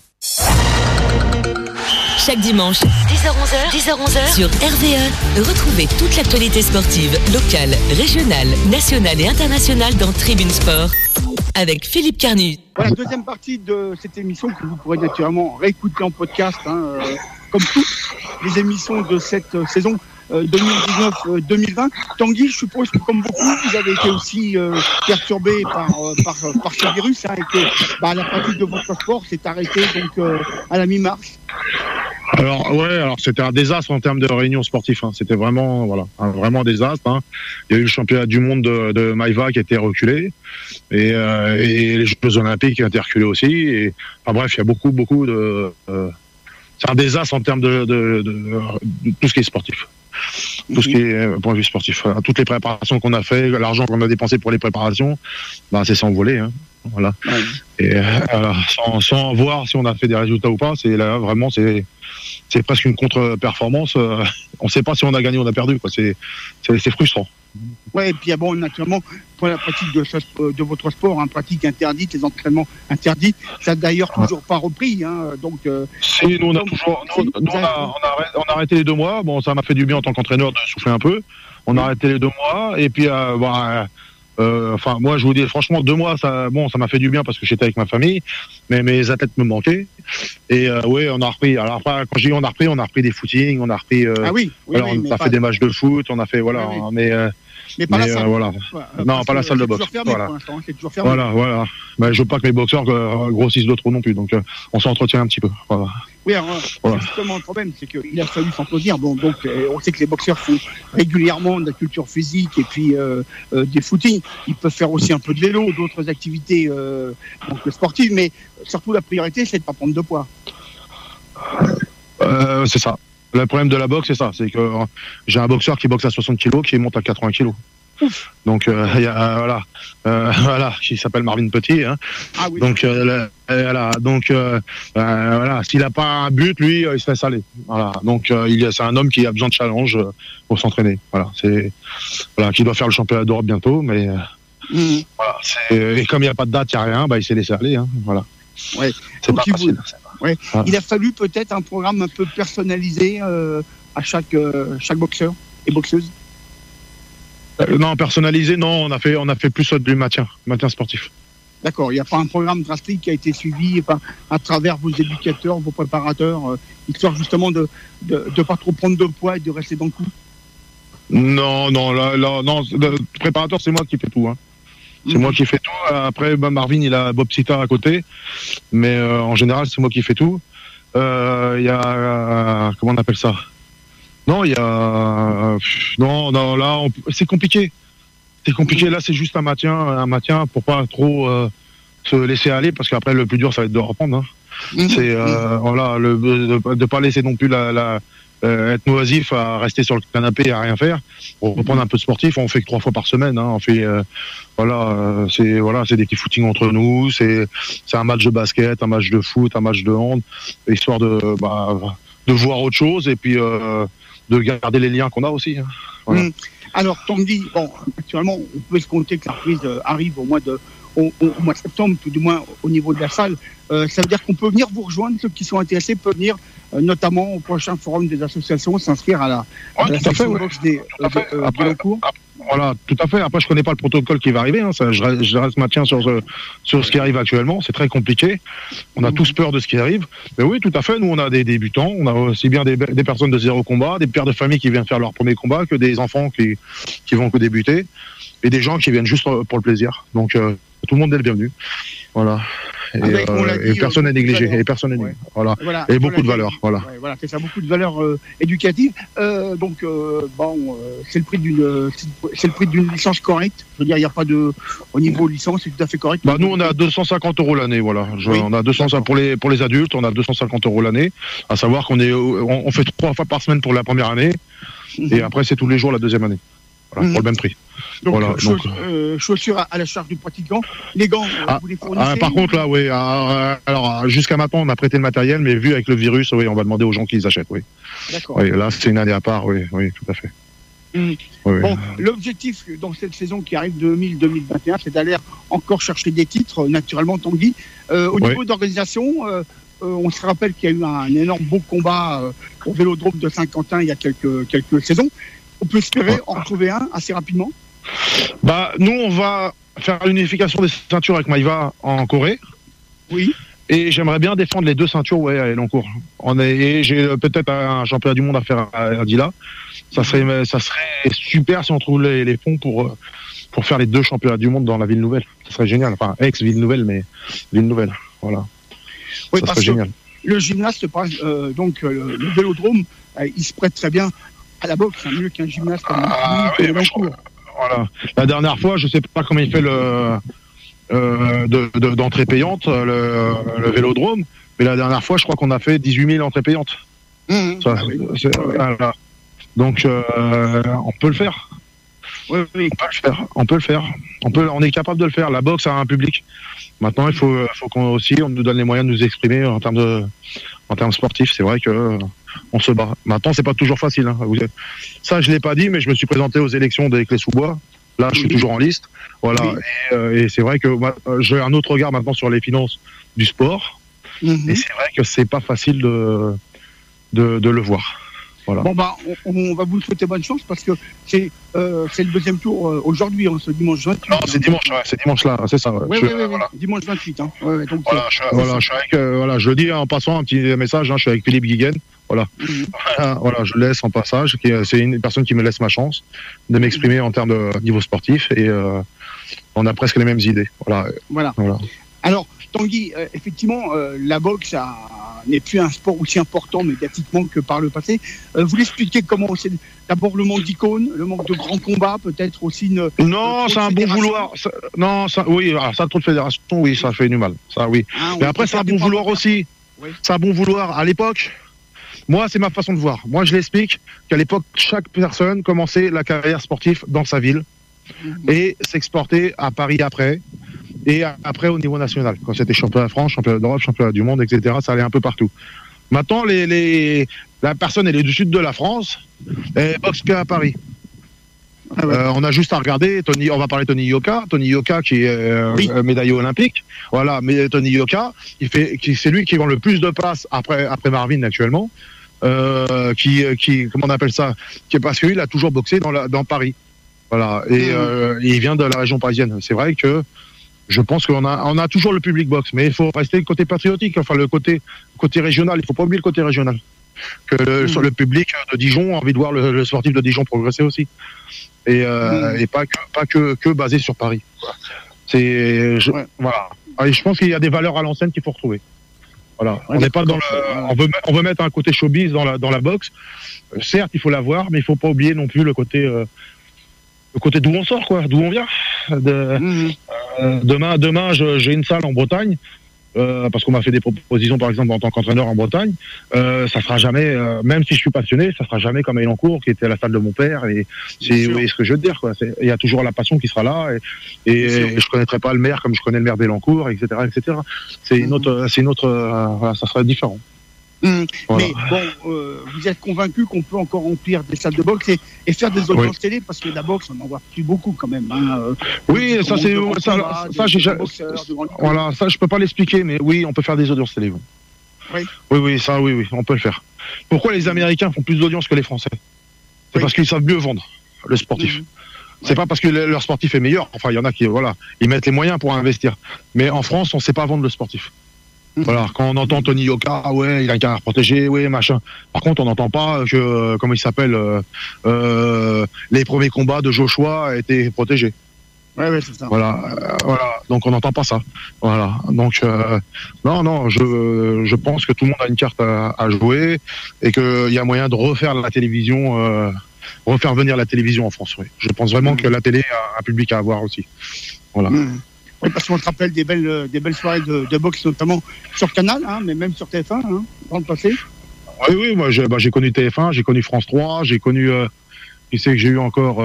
Chaque dimanche, 10h-11h, sur RVE, retrouvez toute l'actualité sportive, locale, régionale, nationale et internationale dans Tribune Sport, avec Philippe Carnu. Voilà, deuxième partie de cette émission que vous pourrez naturellement réécouter en podcast, comme toutes les émissions de cette saison 2019-2020. Tanguy, je suppose que comme beaucoup, vous avez été aussi perturbé par ce virus, et que la pratique de votre sport s'est arrêtée donc à la mi-mars. Alors c'était un désastre en termes de réunion sportive. C'était vraiment, un vraiment désastre. Il y a eu le championnat du monde de Maïva qui a été reculé, et les Jeux Olympiques qui ont été reculés aussi. Et bref, il y a beaucoup de. C'est un désastre en termes de tout ce qui est sportif. Tout ce qui est point de vue sportif. Toutes les préparations qu'on a fait, l'argent qu'on a dépensé pour les préparations, c'est s'envoler. Voilà. Ouais. Et sans voir si on a fait des résultats ou pas, c'est là vraiment c'est presque une contre-performance. On ne sait pas si on a gagné ou on a perdu. C'est frustrant. Ouais, et puis naturellement, pour la pratique de votre sport, pratique interdite, les entraînements interdits, ça n'a d'ailleurs toujours pas repris. Donc, si, nous, on a arrêté les 2 mois. Bon, ça m'a fait du bien en tant qu'entraîneur de souffler un peu. On a arrêté les 2 mois, et puis moi, je vous dis franchement, 2 mois, ça m'a fait du bien parce que j'étais avec ma famille, mais mes athlètes me manquaient. Et on a repris. Alors quand je dis on a repris des footings, on a repris. On a fait des matchs de foot, on a fait mais pas la salle. Non, pas la salle de boxe. C'est toujours fermé. Voilà. Mais je veux pas que mes boxeurs grossissent de trop non plus, donc on s'entretient un petit peu. Voilà. Oui, alors, justement, le problème, c'est qu'il a fallu s'entretenir. Donc, on sait que les boxeurs font régulièrement de la culture physique et puis des footings. Ils peuvent faire aussi un peu de vélo, d'autres activités sportives, mais surtout la priorité, c'est de ne pas prendre de poids. C'est ça. Le problème de la boxe, c'est ça. C'est que j'ai un boxeur qui boxe à 60 kg, qui monte à 80 kg. Donc, il y a, qui s'appelle Marvin Petit. Ah oui. Donc, s'il n'a pas un but, lui, il se laisse aller. Voilà. Donc, c'est un homme qui a besoin de challenge pour s'entraîner. Qui doit faire le championnat d'Europe bientôt. Mais et comme il n'y a pas de date, il n'y a rien, il s'est laissé aller. Voilà. Ouais. C'est pas facile. Ouais. Il a fallu peut-être un programme un peu personnalisé à chaque boxeur et boxeuse. Non, personnalisé, non. On a fait plus du maintien sportif. D'accord. Il n'y a pas un programme drastique qui a été suivi à travers vos éducateurs, vos préparateurs, histoire justement de pas trop prendre de poids et de rester dans le coup. Non. Le préparateur, c'est moi qui fais tout. C'est moi qui fais tout. Après, Marvin, il a Bob Sita à côté. Mais en général, c'est moi qui fais tout. Il y a... comment on appelle ça? Non, il y a... Non, là, c'est compliqué. C'est compliqué. Là, c'est juste un maintien pour pas trop se laisser aller, parce qu'après, le plus dur, ça va être de reprendre. Hein. C'est voilà, de pas laisser non plus être noisif à rester sur le canapé et à rien faire. Pour reprendre un peu de sportif, on fait que 3 fois par semaine. Hein. On fait c'est des petits footings entre nous. C'est un match de basket, un match de foot, un match de hand, histoire de voir autre chose et puis de garder les liens qu'on a aussi. Hein. Voilà. Alors, Tanguy, actuellement, on peut se compter que la reprise arrive au mois de septembre, tout du moins au niveau de la salle. Ça veut dire qu'on peut venir vous rejoindre, ceux qui sont intéressés peuvent venir notamment au prochain forum des associations, s'inscrire à la section box de Bilocourt. Voilà, tout à fait. Après, je connais pas le protocole qui va arriver. Hein. Je reste maintien sur ce qui arrive actuellement. C'est très compliqué. On a tous peur de ce qui arrive. Mais oui, tout à fait. Nous, on a des débutants. On a aussi bien des personnes de zéro combat, des pères de famille qui viennent faire leur premier combat, que des enfants qui vont que débuter, et des gens qui viennent juste pour le plaisir. Donc, tout le monde est le bienvenu. Voilà. Et personne n'est négligé. Et personne n'est négligé. Voilà. Et beaucoup de valeur. Voilà. Ouais, voilà, c'est ça, beaucoup de valeurs éducatives. Donc, c'est le prix d'une licence correcte. Je veux dire, il n'y a pas de, au niveau licence, c'est tout à fait correct. Nous, on a 250 € l'année, voilà. On a 200 pour les adultes, on a 250 € l'année. À savoir on fait 3 fois par semaine pour la première année, et après c'est tous les jours la deuxième année. Voilà, pour le même prix. Donc, chaussures à la charge du pratiquant. Les gants, vous les fournissez. Par contre, là, oui. Alors, jusqu'à maintenant, on a prêté le matériel, mais vu avec le virus, oui, on va demander aux gens qui les achètent, oui. D'accord. Oui, là, c'est une année à part, oui, tout à fait. Oui. L'objectif dans cette saison qui arrive 2021, c'est d'aller encore chercher des titres, naturellement, Tanguy. Au niveau d'organisation, on se rappelle qu'il y a eu un énorme beau combat au Vélodrome de Saint-Quentin il y a quelques saisons. On peut espérer en retrouver un assez rapidement. Nous, on va faire l'unification des ceintures avec Maïva en Corée. Oui. Et j'aimerais bien défendre les 2 ceintures à Elancourt. Et j'ai peut-être un championnat du monde à faire à Dila. Ça serait super si on trouve les fonds pour faire les 2 championnats du monde dans la ville nouvelle. Ça serait génial. Enfin, ex-ville nouvelle, mais ville nouvelle. Voilà. Oui, ça serait génial. Le gymnaste, le Vélodrome, il se prête très bien à la boxe, mieux qu'un gymnaste. Voilà. La dernière fois, je sais pas comment il fait d'entrée payante, le Vélodrome, mais la dernière fois, je crois qu'on a fait 18 000 entrées payantes. Voilà. Donc, on peut le faire. Oui. On peut le faire. On est capable de le faire. La boxe a un public. Maintenant, il faut qu'on nous donne les moyens de nous exprimer en termes sportifs. C'est vrai que on se bat. Maintenant, c'est pas toujours facile. Hein. Ça, je l'ai pas dit, mais je me suis présenté aux élections des Clés-sous-Bois. Là, je suis toujours en liste. Voilà. Oui. Et c'est vrai que j'ai un autre regard maintenant sur les finances du sport. Et c'est vrai que c'est pas facile de le voir. Voilà. On va vous souhaiter bonne chance parce que c'est le deuxième tour aujourd'hui, ce dimanche 28. Non, c'est dimanche là, c'est ça. Oui, dimanche 28. Hein. Donc, je le dis en passant un petit message, je suis avec Philippe Guiguen. Voilà. Je laisse en passage. C'est une personne qui me laisse ma chance de m'exprimer en termes de niveau sportif et on a presque les mêmes idées. Voilà. Alors, Tanguy, effectivement, la boxe n'est plus un sport aussi important médiatiquement que par le passé. Vous l'expliquez comment c'est d'abord le manque d'icônes, le manque de grands combats, peut-être aussi Non, c'est un bon vouloir. Ça trop de fédérations, oui, ça fait du mal. Ça, oui. Mais après, c'est un bon vouloir aussi. Oui. C'est un bon vouloir. À l'époque, moi, c'est ma façon de voir. Moi, je l'explique qu'à l'époque, chaque personne commençait la carrière sportive dans sa ville et s'exportait à Paris après. Et après au niveau national, quand c'était championnat de France, championnat d'Europe, championnat du monde, etc., ça allait un peu partout. Maintenant, la personne, elle est du sud de la France, elle boxe qu'à Paris. On a juste à regarder, on va parler de Tony Yoka qui est médaillé olympique. Voilà, mais Tony Yoka, c'est lui qui vend le plus de places après Marvin actuellement, comment on appelle ça, parce qu'il a toujours boxé dans Paris. Voilà, et il vient de la région parisienne. C'est vrai que je pense qu'on a toujours le public boxe, mais il faut rester le côté patriotique, enfin le côté régional. Il faut pas oublier le côté régional. Sur le public de Dijon a envie de voir le sportif de Dijon progresser aussi, et pas que basé sur Paris. Voilà. Et je pense qu'il y a des valeurs à l'ancienne qu'il faut retrouver. Voilà. On n'est pas dans on veut mettre un côté showbiz dans la boxe. Certes, il faut l'avoir, mais il faut pas oublier non plus le côté d'où on sort, quoi, d'où on vient. Demain, j'ai une salle en Bretagne. Parce qu'on m'a fait des propositions, par exemple, en tant qu'entraîneur en Bretagne, ça sera jamais, même si je suis passionné, ça sera jamais comme Elancourt, qui était à la salle de mon père, et c'est ce que je veux te dire, quoi. Il y a toujours la passion qui sera là, et je connaîtrai pas le maire comme je connais le maire d'Elancourt, etc., etc. C'est une autre, voilà, ça sera différent. Voilà. Mais bon, vous êtes convaincu qu'on peut encore remplir des salles de boxe et faire des audiences télé, parce que la boxe, on n'en voit plus beaucoup quand même. Oui, ça c'est voilà, ça je peux pas l'expliquer, mais oui, on peut faire des audiences télé. Oui, on peut le faire. Pourquoi les Américains font plus d'audience que les Français? C'est parce qu'ils savent mieux vendre le sportif. C'est pas parce que leur sportif est meilleur. Enfin, il y en a qui, voilà, ils mettent les moyens pour investir. Mais en France, on sait pas vendre le sportif. Voilà, quand on entend Tony Yoka, il a un carrière protégé, machin. Par contre, on n'entend pas que, comment il s'appelle, les premiers combats de Joshua étaient protégés. Ouais, c'est ça. Voilà. Donc on n'entend pas ça. Voilà. Donc non, je pense que tout le monde a une carte à jouer et qu'il y a moyen de refaire la télévision, refaire venir la télévision en France. Oui. Je pense vraiment que la télé a un public à avoir aussi. Voilà. Oui, parce qu'on se rappelle des belles soirées de boxe, notamment sur Canal, mais même sur TF1, dans le passé. Oui, moi j'ai connu TF1, j'ai connu France 3, j'ai connu, qui c'est que j'ai eu encore...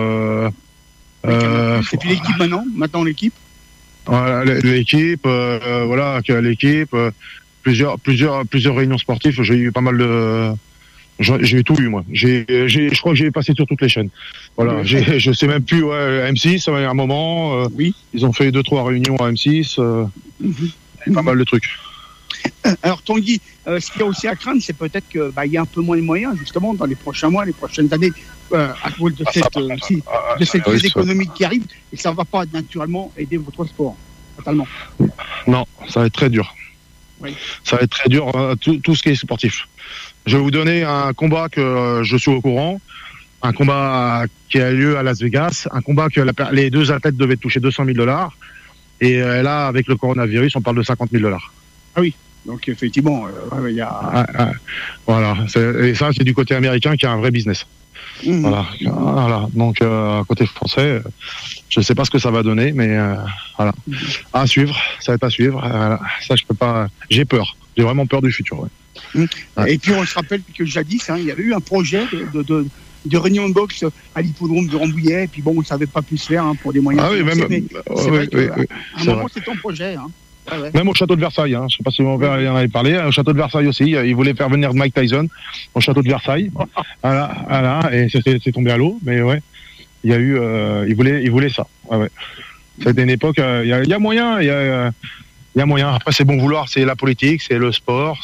et puis l'équipe maintenant l'équipe. Voilà, l'équipe, l'équipe, plusieurs réunions sportives, j'ai eu pas mal de... J'ai tout eu, moi. Je crois que j'ai passé sur toutes les chaînes. Voilà. Je sais même plus, M6, à un moment, ils ont fait 2-3 réunions à M6, pas mal de trucs. Alors, Tanguy, ce qu'il y a aussi à craindre, c'est peut-être qu'il y a un peu moins de moyens, justement, dans les prochains mois, les prochaines années, à cause de cette crise économique qui arrive, et ça ne va pas naturellement aider votre sport, totalement. Non, ça va être très dur. Oui. Ça va être très dur, tout ce qui est sportif. Je vais vous donner un combat que je suis au courant, un combat qui a lieu à Las Vegas, un combat que les deux athlètes devaient toucher $200,000, et là, avec le coronavirus, on parle de $50,000. Ah oui, donc effectivement, il y a... Voilà, et ça, c'est du côté américain qui a un vrai business. Voilà. Donc, côté français, je ne sais pas ce que ça va donner, mais voilà. À suivre, ça va être à suivre. Ça, je peux pas... J'ai peur, j'ai vraiment peur du futur, ouais. Et puis on se rappelle que jadis, il y avait eu un projet de réunion de boxe à l'hippodrome de Rambouillet, et puis bon, ça n'avait pas pu se faire pour des moyens. Ah oui, même. À un moment, c'était un projet. Même au château de Versailles, je ne sais pas si mon père en avait parlé, au château de Versailles aussi, il voulait faire venir Mike Tyson au château de Versailles. Voilà, et c'est tombé à l'eau, mais ouais, il y a eu, il voulait ça. Ouais. C'était une époque, il y a moyen, il y a moyen. Après, c'est bon vouloir, c'est la politique, c'est le sport,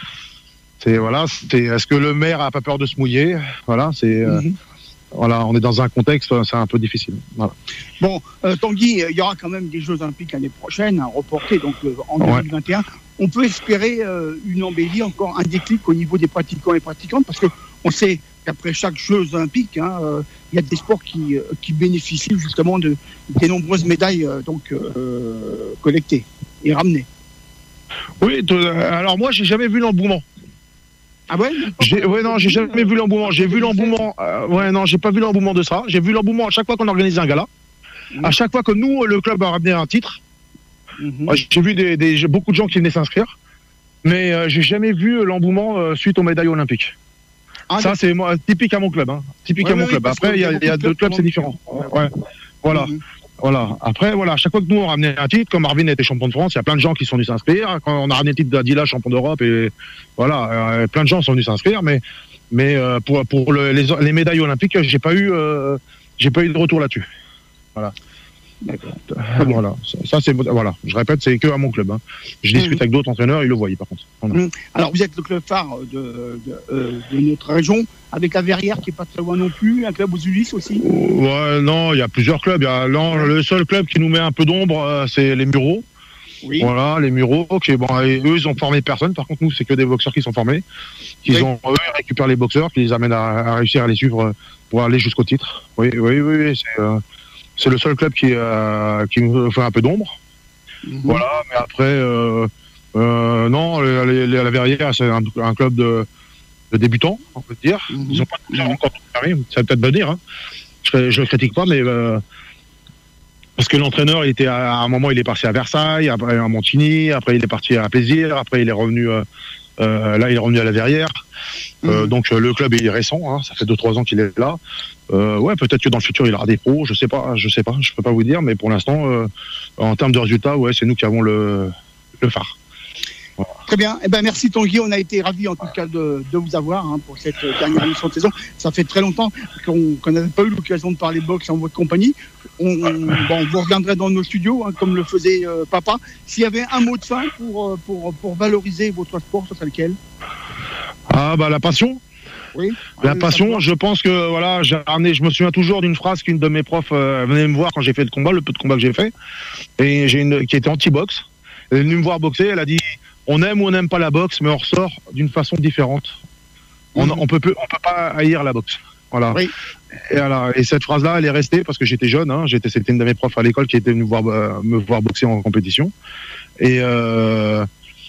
est-ce que le maire a pas peur de se mouiller? Voilà, voilà, on est dans un contexte, c'est un peu difficile. Voilà. Bon, Tanguy, il y aura quand même des Jeux Olympiques l'année prochaine, reportés donc en 2021. Ouais. On peut espérer une embellie, encore un déclic au niveau des pratiquants et pratiquantes, parce que on sait qu'après chaque Jeux Olympiques, il y a des sports qui bénéficient justement des nombreuses médailles collectées et ramenées. Oui, alors moi, j'ai jamais vu l'engouement. Ah ouais? Non, j'ai jamais vu l'engouement. J'ai vu l'engouement. Non, j'ai pas vu l'engouement de ça. J'ai vu l'engouement à chaque fois qu'on organise un gala. À chaque fois que nous, le club a ramené un titre. J'ai vu beaucoup de gens qui venaient s'inscrire. Mais j'ai jamais vu l'engouement suite aux médailles olympiques. Ça, c'est typique à mon club. Typique à mon club. Après, il y a d'autres clubs, c'est différent. Ouais. Voilà. Voilà. Après, à chaque fois que nous on ramenait un titre, comme Marvin était champion de France, il y a plein de gens qui sont venus s'inscrire. Quand on a ramené le titre d'Adila, champion d'Europe, et voilà, plein de gens sont venus s'inscrire. Mais pour les médailles olympiques, j'ai pas eu de retour là-dessus. Voilà. D'accord. Voilà. Ça c'est Je répète, c'est que à mon club. Je discute avec d'autres entraîneurs, ils le voient par contre. Voilà. Alors vous êtes le club phare de notre région, avec la Verrière qui est pas très loin non plus, un club aux Ulysses aussi. Ouais, non, il y a plusieurs clubs. Le seul club qui nous met un peu d'ombre, c'est les Mureaux. Oui. Voilà, les Mureaux. Eux, ils ont formé personne. Par contre, nous, c'est que des boxeurs qui sont formés. Ils récupèrent les boxeurs, qui les amènent à réussir à les suivre pour aller jusqu'au titre. Oui. C'est le seul club qui me fait un peu d'ombre. Voilà, mais après, non, la Verrière, c'est un club de débutants, on peut dire. Ils n'ont pas encore tout carré, ça veut peut-être pas dire. Hein. Je le critique pas, mais parce que l'entraîneur, à un moment, il est parti à Versailles, après à Montigny, après il est parti à Plaisir, après il est revenu là, il est revenu à la Verrière. Donc le club est récent, hein, ça fait 2-3 ans qu'il est là. Ouais, peut-être que dans le futur il aura des pros, je sais pas, je peux pas vous dire, mais pour l'instant, en termes de résultats, ouais, c'est nous qui avons le phare. Voilà. Très bien. Eh ben, merci Tanguy. On a été ravis en tout cas de vous avoir pour cette dernière émission de saison. Ça fait très longtemps qu'on n'avait pas eu l'occasion de parler boxe en votre compagnie. On vous reviendrait dans nos studios, comme le faisait papa. S'il y avait un mot de fin pour valoriser votre sport, ce serait lequel? Ah bah la passion. Oui. La passion, je pense que voilà, je me souviens toujours d'une phrase qu'une de mes profs venait me voir quand j'ai fait le peu de combat que j'ai fait, et qui était anti-boxe. Elle est venue me voir boxer, elle a dit on aime ou on n'aime pas la boxe, mais on ressort d'une façon différente. On peut pas haïr la boxe. Voilà. Oui. Et cette phrase-là, elle est restée parce que j'étais jeune. Hein, c'était une de mes profs à l'école qui était venue me voir boxer en compétition. Et elle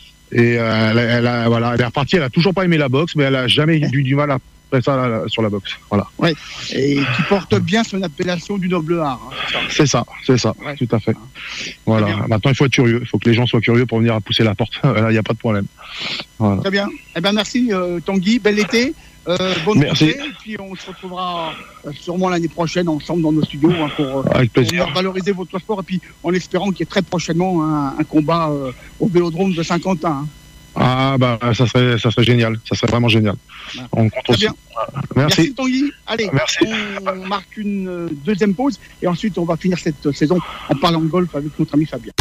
est repartie. Elle a toujours pas aimé la boxe, mais elle a jamais eu du mal après ça sur la boxe. Voilà. Oui. Et qui porte bien son appellation du noble art. Hein, c'est ça, ouais. Tout à fait. Voilà. Maintenant, il faut être curieux. Il faut que les gens soient curieux pour venir pousser la porte. Là, il n'y a pas de problème. Voilà. Très bien. Eh ben, merci Tanguy. Bel été. Bonne rentrée. Et puis on se retrouvera sûrement l'année prochaine ensemble dans nos studios pour valoriser votre sport. Et puis en espérant qu'il y ait très prochainement un combat au Vélodrome de Saint-Quentin. Hein. Ah bah ça serait génial, ça serait vraiment génial. Ouais. On compte très bien. Merci Tanguy. Allez, on marque une deuxième pause et ensuite on va finir cette saison en parlant de golf avec notre ami Fabien.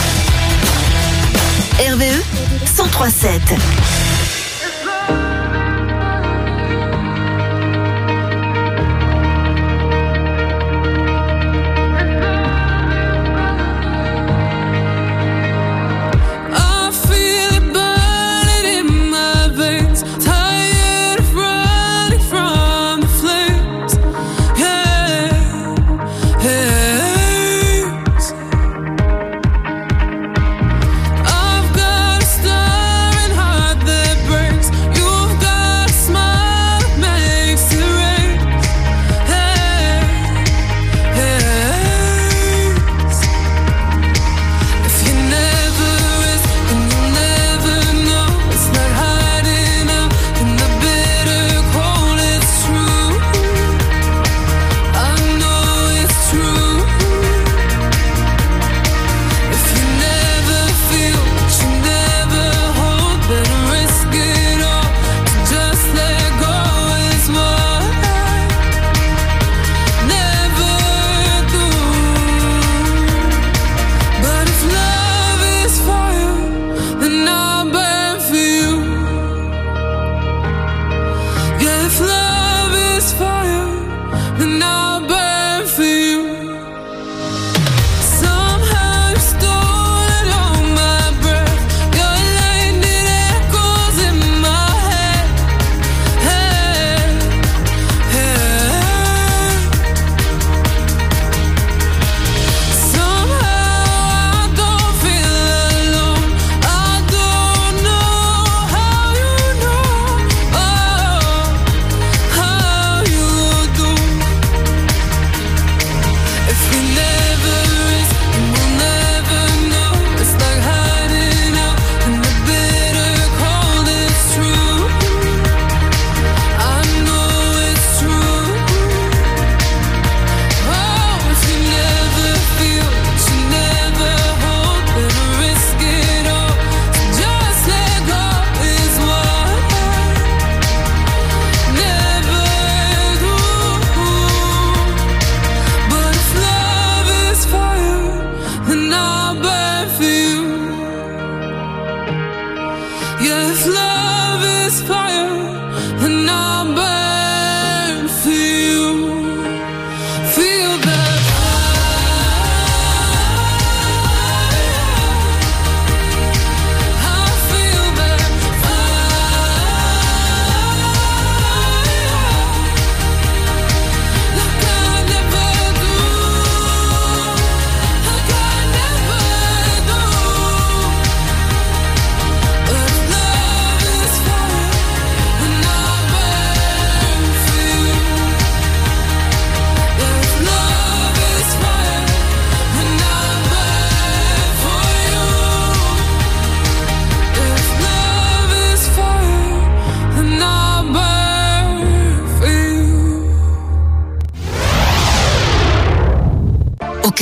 RVE 103.7.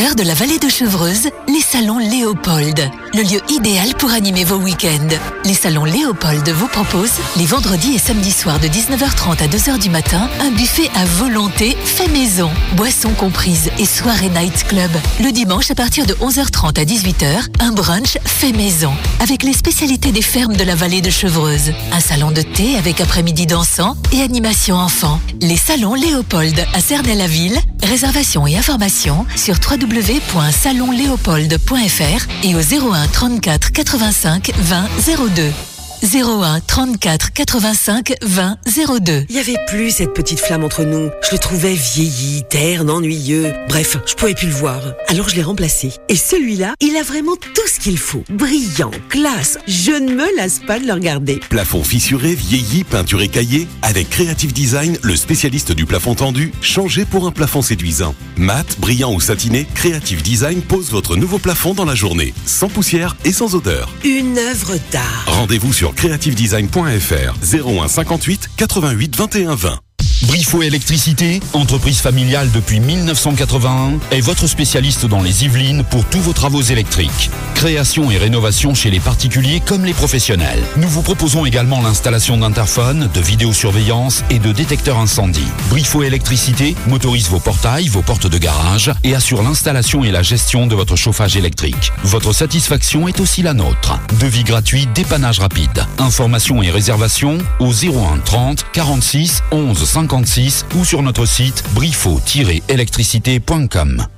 cœur de la vallée de Chevreuse, les salons Léopold. Le lieu idéal pour animer vos week-ends. Les salons Léopold vous proposent, les vendredis et samedis soirs de 19h30 à 2h du matin, un buffet à volonté fait maison. Boissons comprises et soirée night club. Le dimanche, à partir de 11h30 à 18h, un brunch fait maison. Avec les spécialités des fermes de la vallée de Chevreuse. Un salon de thé avec après-midi dansant et animation enfant. Les salons Léopold à Cernay-la-Ville. Réservation et informations sur www.salonleopold.fr et au 01 34 85 20 02. 01 34 85 20 02. Il y avait plus cette petite flamme entre nous. Je le trouvais vieilli, terne, ennuyeux. Bref, je pouvais plus le voir. Alors je l'ai remplacé. Et celui-là, il a vraiment tout ce qu'il faut. Brillant, classe. Je ne me lasse pas de le regarder. Plafond fissuré, vieilli, peinture écaillée. Avec Creative Design, le spécialiste du plafond tendu, changez pour un plafond séduisant. Mat, brillant ou satiné, Creative Design pose votre nouveau plafond dans la journée. Sans poussière et sans odeur. Une œuvre d'art. Rendez-vous sur creativedesign.fr 01 58 88 21 20. Briffaut Électricité, entreprise familiale depuis 1981, est votre spécialiste dans les Yvelines pour tous vos travaux électriques. Création et rénovation chez les particuliers comme les professionnels. Nous vous proposons également l'installation d'interphones, de vidéosurveillance et de détecteurs incendie. Briffaut Électricité motorise vos portails, vos portes de garage et assure l'installation et la gestion de votre chauffage électrique. Votre satisfaction est aussi la nôtre. Devis gratuit, dépannage rapide. Informations et réservations au 01 30 46 11 56 ou sur notre site briffaut-électricité.com.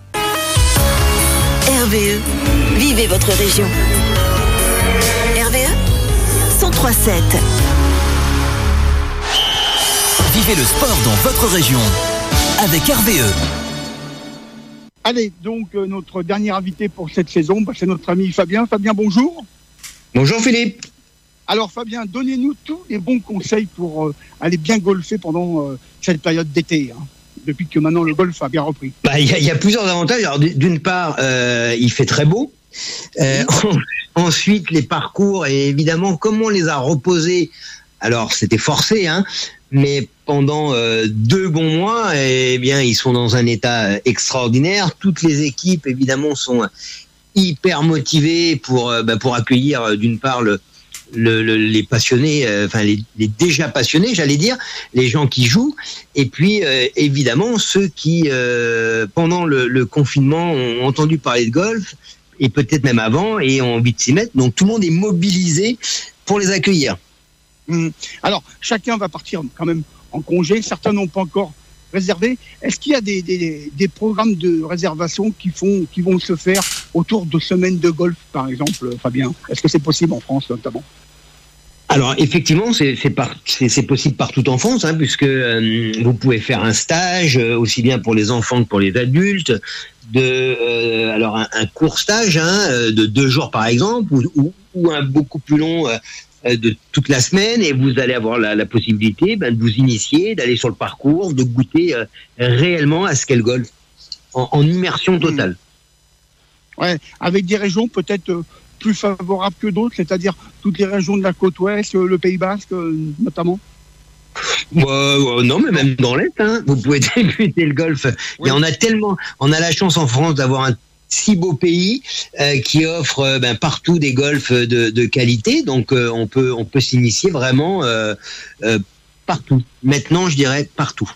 RVE, vivez votre région. RVE 103.7. Vivez le sport dans votre région avec RVE. Allez, donc notre dernier invité pour cette saison, c'est notre ami Fabien. Fabien, bonjour. Bonjour Philippe. Alors Fabien, donnez-nous tous les bons conseils pour aller bien golfer pendant cette période d'été, depuis que maintenant le golf a bien repris. Il y a plusieurs avantages. Alors, d'une part, il fait très beau. Ensuite, les parcours, et évidemment, comme on les a reposés, alors c'était forcé, mais pendant 2 bons mois, eh bien, ils sont dans un état extraordinaire. Toutes les équipes, évidemment, sont hyper motivées pour accueillir, d'une part, les passionnés, les déjà passionnés, j'allais dire, les gens qui jouent, et puis évidemment ceux qui pendant le confinement ont entendu parler de golf et peut-être même avant et ont envie de s'y mettre. Donc tout le monde est mobilisé pour les accueillir. Alors chacun va partir quand même en congé, certains n'ont pas encore réservé. Est-ce qu'il y a des programmes de réservation qui vont se faire autour de semaines de golf, par exemple, Fabien? Est-ce que c'est possible en France, notamment? Alors effectivement, c'est possible partout en France, puisque vous pouvez faire un stage aussi bien pour les enfants que pour les adultes, alors un court stage de 2 jours par exemple, ou un beaucoup plus long de toute la semaine, et vous allez avoir la possibilité de vous initier, d'aller sur le parcours, de goûter réellement à ce qu'est le golf en immersion totale. Ouais, avec des régions peut-être plus favorables que d'autres, c'est-à-dire toutes les régions de la côte ouest, le Pays Basque notamment. Non, mais même dans l'Est, vous pouvez débuter le golf. Oui. Il y en a tellement. On a la chance en France d'avoir un si beau pays qui offre partout des golfs de qualité, donc on peut s'initier vraiment partout. Maintenant, je dirais partout.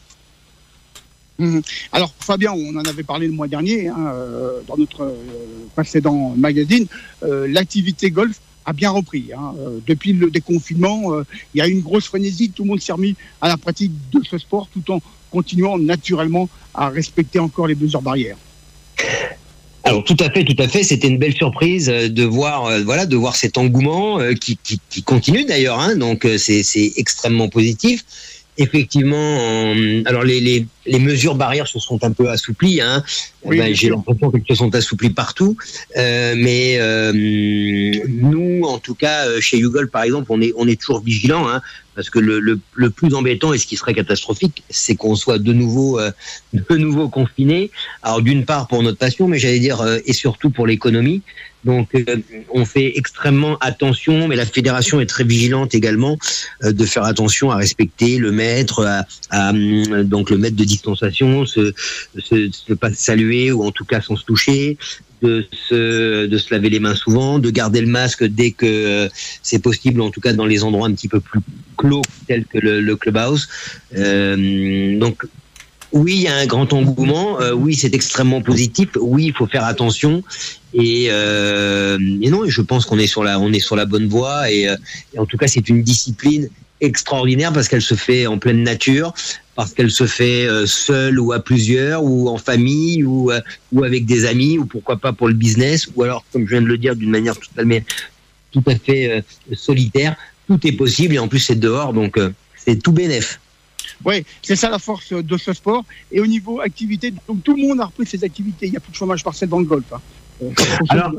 Alors Fabien, on en avait parlé le mois dernier dans notre précédent magazine, l'activité golf a bien repris. Depuis le déconfinement, il y a eu une grosse frénésie, tout le monde s'est remis à la pratique de ce sport tout en continuant naturellement à respecter encore les mesures barrières. Alors tout à fait, c'était une belle surprise de voir cet engouement qui continue d'ailleurs, donc c'est extrêmement positif. Effectivement, alors les mesures barrières se sont un peu assouplies, oui, j'ai l'impression qu'elles se sont assouplies partout, mais nous, en tout cas, chez YouGolf par exemple, on est toujours vigilants, parce que le plus embêtant et ce qui serait catastrophique, c'est qu'on soit de nouveau confinés. Alors d'une part pour notre passion, mais j'allais dire et surtout pour l'économie. Donc on fait extrêmement attention, mais la fédération est très vigilante également de faire attention à respecter le mètre, donc le mètre de distanciation, se pas saluer ou en tout cas sans se toucher, de se laver les mains souvent, de garder le masque dès que c'est possible, en tout cas dans les endroits un petit peu plus clos tels que le clubhouse. Donc oui, il y a un grand engouement. Oui, c'est extrêmement positif. Oui, il faut faire attention. Et non, je pense qu'on est sur la bonne voie. Et en tout cas, c'est une discipline extraordinaire parce qu'elle se fait en pleine nature, parce qu'elle se fait seule ou à plusieurs, ou en famille, ou avec des amis, ou pourquoi pas pour le business, ou alors, comme je viens de le dire, d'une manière tout à fait solitaire. Tout est possible et en plus c'est dehors, donc c'est tout bénef. Oui, c'est ça la force de ce sport. Et au niveau activité, donc tout le monde a repris ses activités. Il n'y a plus de chômage partiel dans le golf. Alors,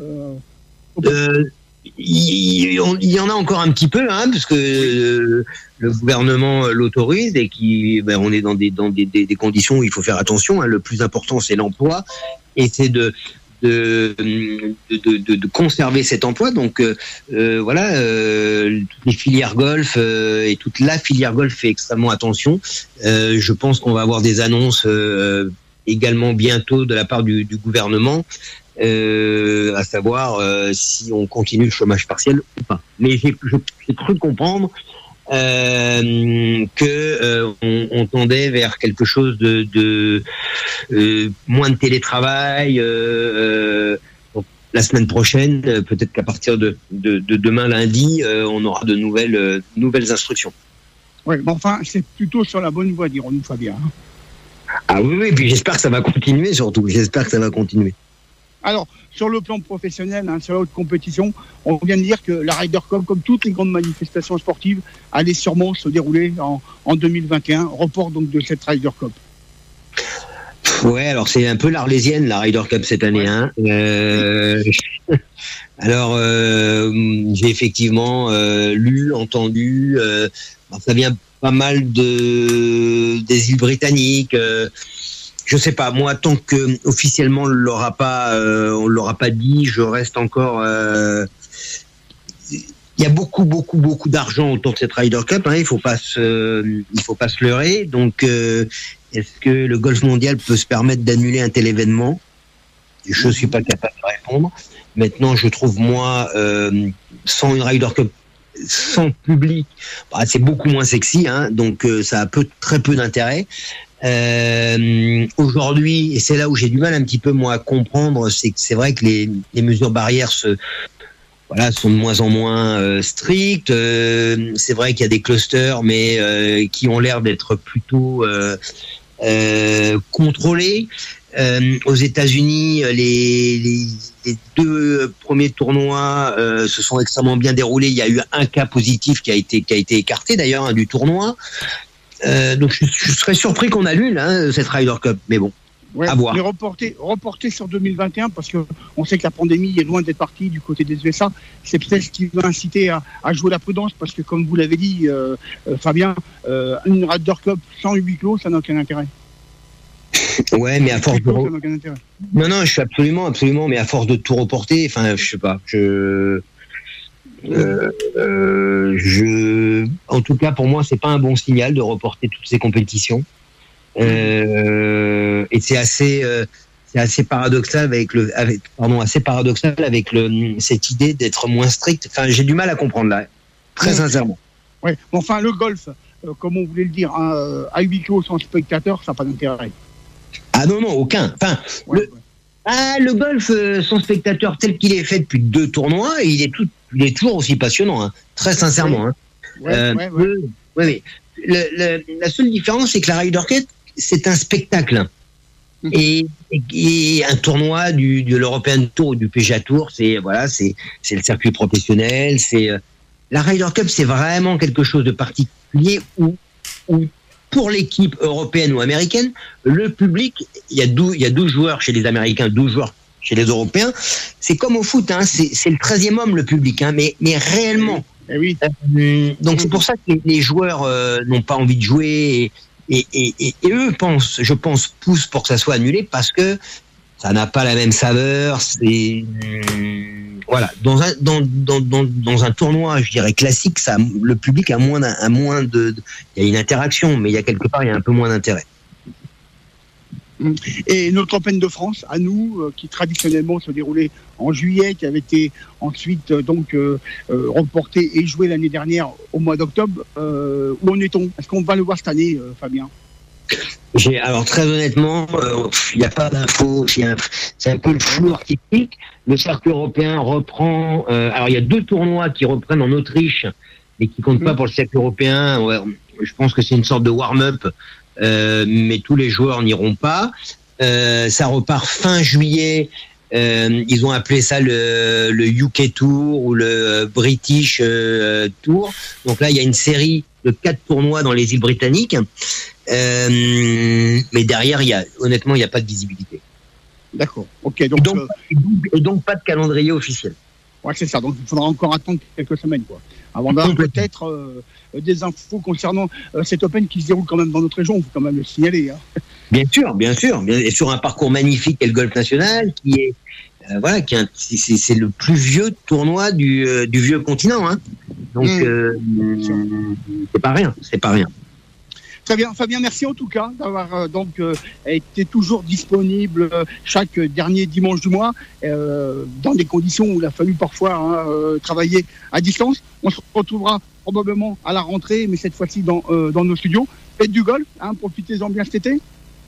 il y en a encore un petit peu, parce que le gouvernement l'autorise et on est dans des conditions où il faut faire attention. Le plus important, c'est l'emploi et c'est de conserver cet emploi. Donc voilà, toutes les filières golf et toute la filière golf fait extrêmement attention. Je pense qu'on va avoir des annonces également bientôt de la part du gouvernement, à savoir si on continue le chômage partiel ou pas. Mais j'ai cru comprendre on tendait vers quelque chose de moins de télétravail. Donc, la semaine prochaine, peut-être qu'à partir de demain lundi, on aura de nouvelles instructions. Oui, mais enfin, c'est plutôt sur la bonne voie, dirons-nous, Fabien. Ah oui, puis j'espère que ça va continuer, surtout. J'espère que ça va continuer. Alors, sur le plan professionnel, sur la haute compétition, on vient de dire que la Ryder Cup, comme toutes les grandes manifestations sportives, allait sûrement se dérouler en 2021. Report donc de cette Ryder Cup. Ouais, alors c'est un peu l'Arlésienne, la Ryder Cup cette année. Ouais. Alors, j'ai effectivement lu, entendu, ça vient pas mal des îles britanniques. Je sais pas, moi, tant que officiellement on l'aura pas dit, je reste encore. Il y a beaucoup d'argent autour de cette Ryder Cup. Il faut pas se leurrer. Donc, est-ce que le golf mondial peut se permettre d'annuler un tel événement ? Je suis pas capable de répondre. Maintenant, je trouve moi, sans une Ryder Cup, sans public, c'est beaucoup moins sexy. Donc, ça a très peu d'intérêt. Aujourd'hui, et c'est là où j'ai du mal un petit peu moi à comprendre, c'est que c'est vrai que les mesures barrières sont de moins en moins strictes. C'est vrai qu'il y a des clusters, mais qui ont l'air d'être plutôt contrôlés. Aux États-Unis, les deux premiers tournois se sont extrêmement bien déroulés. Il y a eu un cas positif qui a été écarté d'ailleurs du tournoi. Donc je serais surpris qu'on annule cette Ryder Cup, mais bon, à voir. Mais reporter sur 2021 parce que on sait que la pandémie est loin d'être partie du côté des USA. C'est peut-être ce qui va inciter à jouer la prudence parce que comme vous l'avez dit, Fabien, une Ryder Cup sans huis clos, ça n'a aucun intérêt. Ouais, mais à force de non, je suis absolument, mais à force de tout reporter, enfin, je sais pas, en tout cas, pour moi, c'est pas un bon signal de reporter toutes ces compétitions. Et c'est assez paradoxal avec cette idée d'être moins strict. Enfin, j'ai du mal à comprendre là, très sincèrement. Ouais. Bon, enfin, le golf, comme on voulait le dire, à huis clos sans spectateurs, ça n'a pas d'intérêt. Ah non, aucun. Enfin, le golf sans spectateurs tel qu'il est fait depuis 2 tournois, il est toujours aussi passionnant, très sincèrement. Oui. La seule différence, c'est que la Ryder Cup, c'est un spectacle. Et un tournoi de l'European Tour ou du PGA Tour, c'est le circuit professionnel. La Ryder Cup, c'est vraiment quelque chose de particulier où pour l'équipe européenne ou américaine, le public, il y a 12 joueurs chez les Américains, 12 joueurs chez les Européens. C'est comme au foot, c'est le 13e homme, le public, mais réellement. Oui. Donc c'est pour ça que les joueurs n'ont pas envie de jouer et eux poussent pour que ça soit annulé parce que ça n'a pas la même saveur. Voilà, dans un tournoi, je dirais classique, le public a moins de, il y a une interaction, mais il y a quelque part il y a un peu moins d'intérêt. Et notre Open de France, à nous, qui traditionnellement se déroulait en juillet, qui avait été ensuite reporté et joué l'année dernière au mois d'octobre, où en est-on? Est-ce qu'on va le voir cette année, Fabien? Alors très honnêtement, il n'y a pas d'infos, c'est un peu le flou artistique. Le circuit européen reprend, alors il y a 2 tournois qui reprennent en Autriche, mais qui comptent pas pour le circuit européen. Ouais, je pense que c'est une sorte de warm-up, mais tous les joueurs n'iront pas. Ça repart fin juillet. Ils ont appelé ça le UK Tour ou le British Tour. Donc là, il y a une série de 4 tournois dans les îles britanniques. Mais derrière, honnêtement, il n'y a pas de visibilité. D'accord. Ok. Et donc pas de calendrier officiel. Ouais, c'est ça. Donc il faudra encore attendre quelques semaines, quoi, avant d'avoir peut-être des infos concernant cet Open qui se déroule quand même dans notre région. Il faut quand même le signaler. Hein. Bien sûr. Et sur un parcours magnifique qu'est le Golf National, qui est c'est le plus vieux tournoi du vieux continent. Hein. Donc c'est pas rien. Très bien, Fabien, merci en tout cas d'avoir été toujours disponible chaque dernier dimanche du mois, dans des conditions où il a fallu parfois travailler à distance. On se retrouvera probablement à la rentrée, mais cette fois-ci dans nos studios. Faites du golf, profitez-en bien cet été.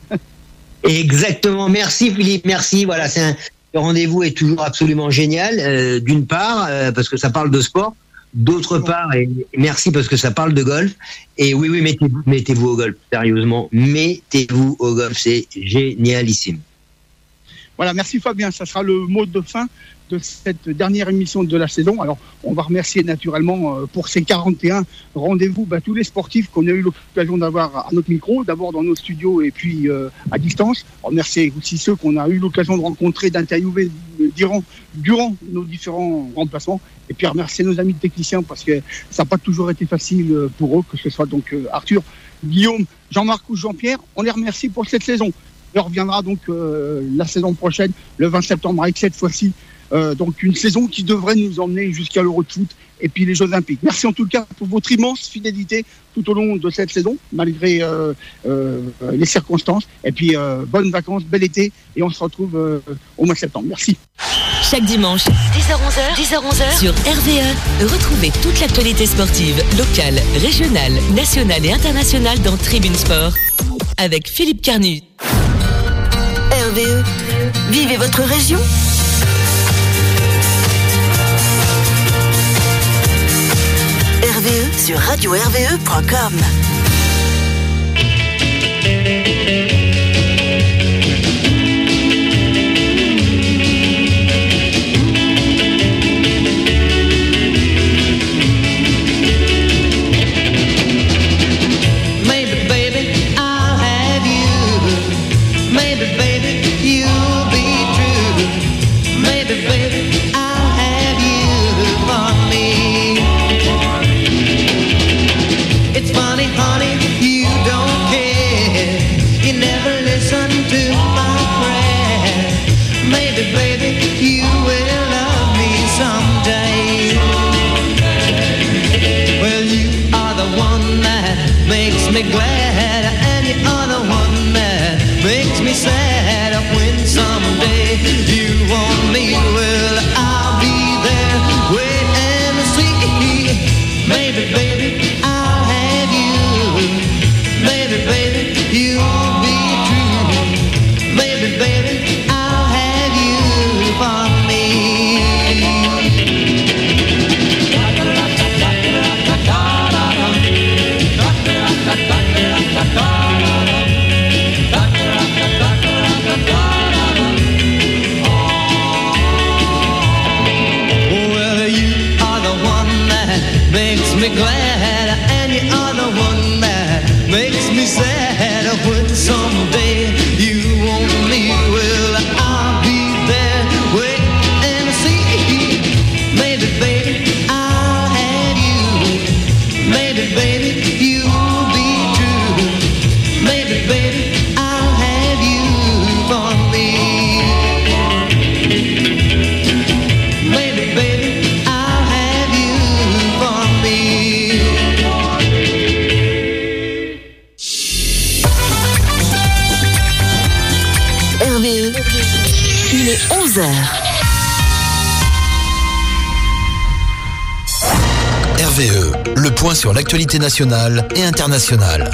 Exactement, merci Philippe, merci. Voilà, le rendez-vous est toujours absolument génial, d'une part, parce que ça parle de sport. D'autre part, et merci parce que ça parle de golf. Et oui, mettez-vous au golf, sérieusement. Mettez-vous au golf, c'est génialissime. Voilà, merci Fabien. Ça sera le mot de fin de cette dernière émission de la saison. Alors, on va remercier naturellement pour ces 41 rendez-vous tous les sportifs qu'on a eu l'occasion d'avoir à notre micro, d'abord dans nos studios et puis à distance. Remercier aussi ceux qu'on a eu l'occasion de rencontrer, d'interviewer durant nos différents remplacements. Et puis remercier nos amis techniciens parce que ça n'a pas toujours été facile pour eux, que ce soit donc Arthur, Guillaume, Jean-Marc ou Jean-Pierre. On les remercie pour cette saison. On reviendra donc la saison prochaine, le 20 septembre, avec cette fois-ci donc une saison qui devrait nous emmener jusqu'à l'Euro de foot et puis les Jeux Olympiques. Merci en tout cas pour votre immense fidélité tout au long de cette saison, malgré les circonstances. Et puis bonnes vacances, bel été, et on se retrouve au mois de septembre. Merci. Chaque dimanche, 10h-11h, sur RVE, retrouvez toute l'actualité sportive, locale, régionale, nationale et internationale dans Tribune Sport, avec Philippe Carnu. RVE, vivez votre région. RVE sur radio-rve.com. Me glad, and you are the one that makes me sad. When someday you want me, well, I'll be there, wait and see. Maybe, baby, I'll have you. Maybe, baby, you'll be true. Maybe, baby, I'll have you for me. point sur l'actualité nationale et internationale.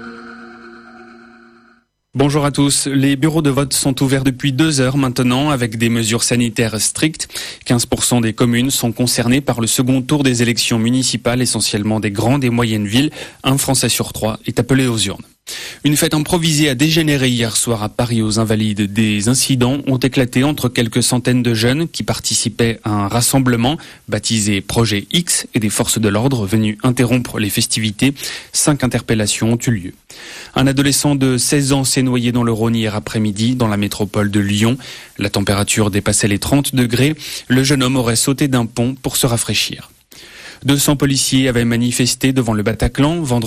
Bonjour à tous. Les bureaux de vote sont ouverts depuis 2 heures maintenant avec des mesures sanitaires strictes. 15% des communes sont concernées par le second tour des élections municipales, essentiellement des grandes et moyennes villes. Un Français sur 3 est appelé aux urnes. Une fête improvisée a dégénéré hier soir à Paris aux Invalides. Des incidents ont éclaté entre quelques centaines de jeunes qui participaient à un rassemblement baptisé Projet X et des forces de l'ordre venus interrompre les festivités. 5 interpellations ont eu lieu. Un adolescent de 16 ans s'est noyé dans le Rhône hier après-midi dans la métropole de Lyon. La température dépassait les 30 degrés. Le jeune homme aurait sauté d'un pont pour se rafraîchir. 200 policiers avaient manifesté devant le Bataclan vendredi.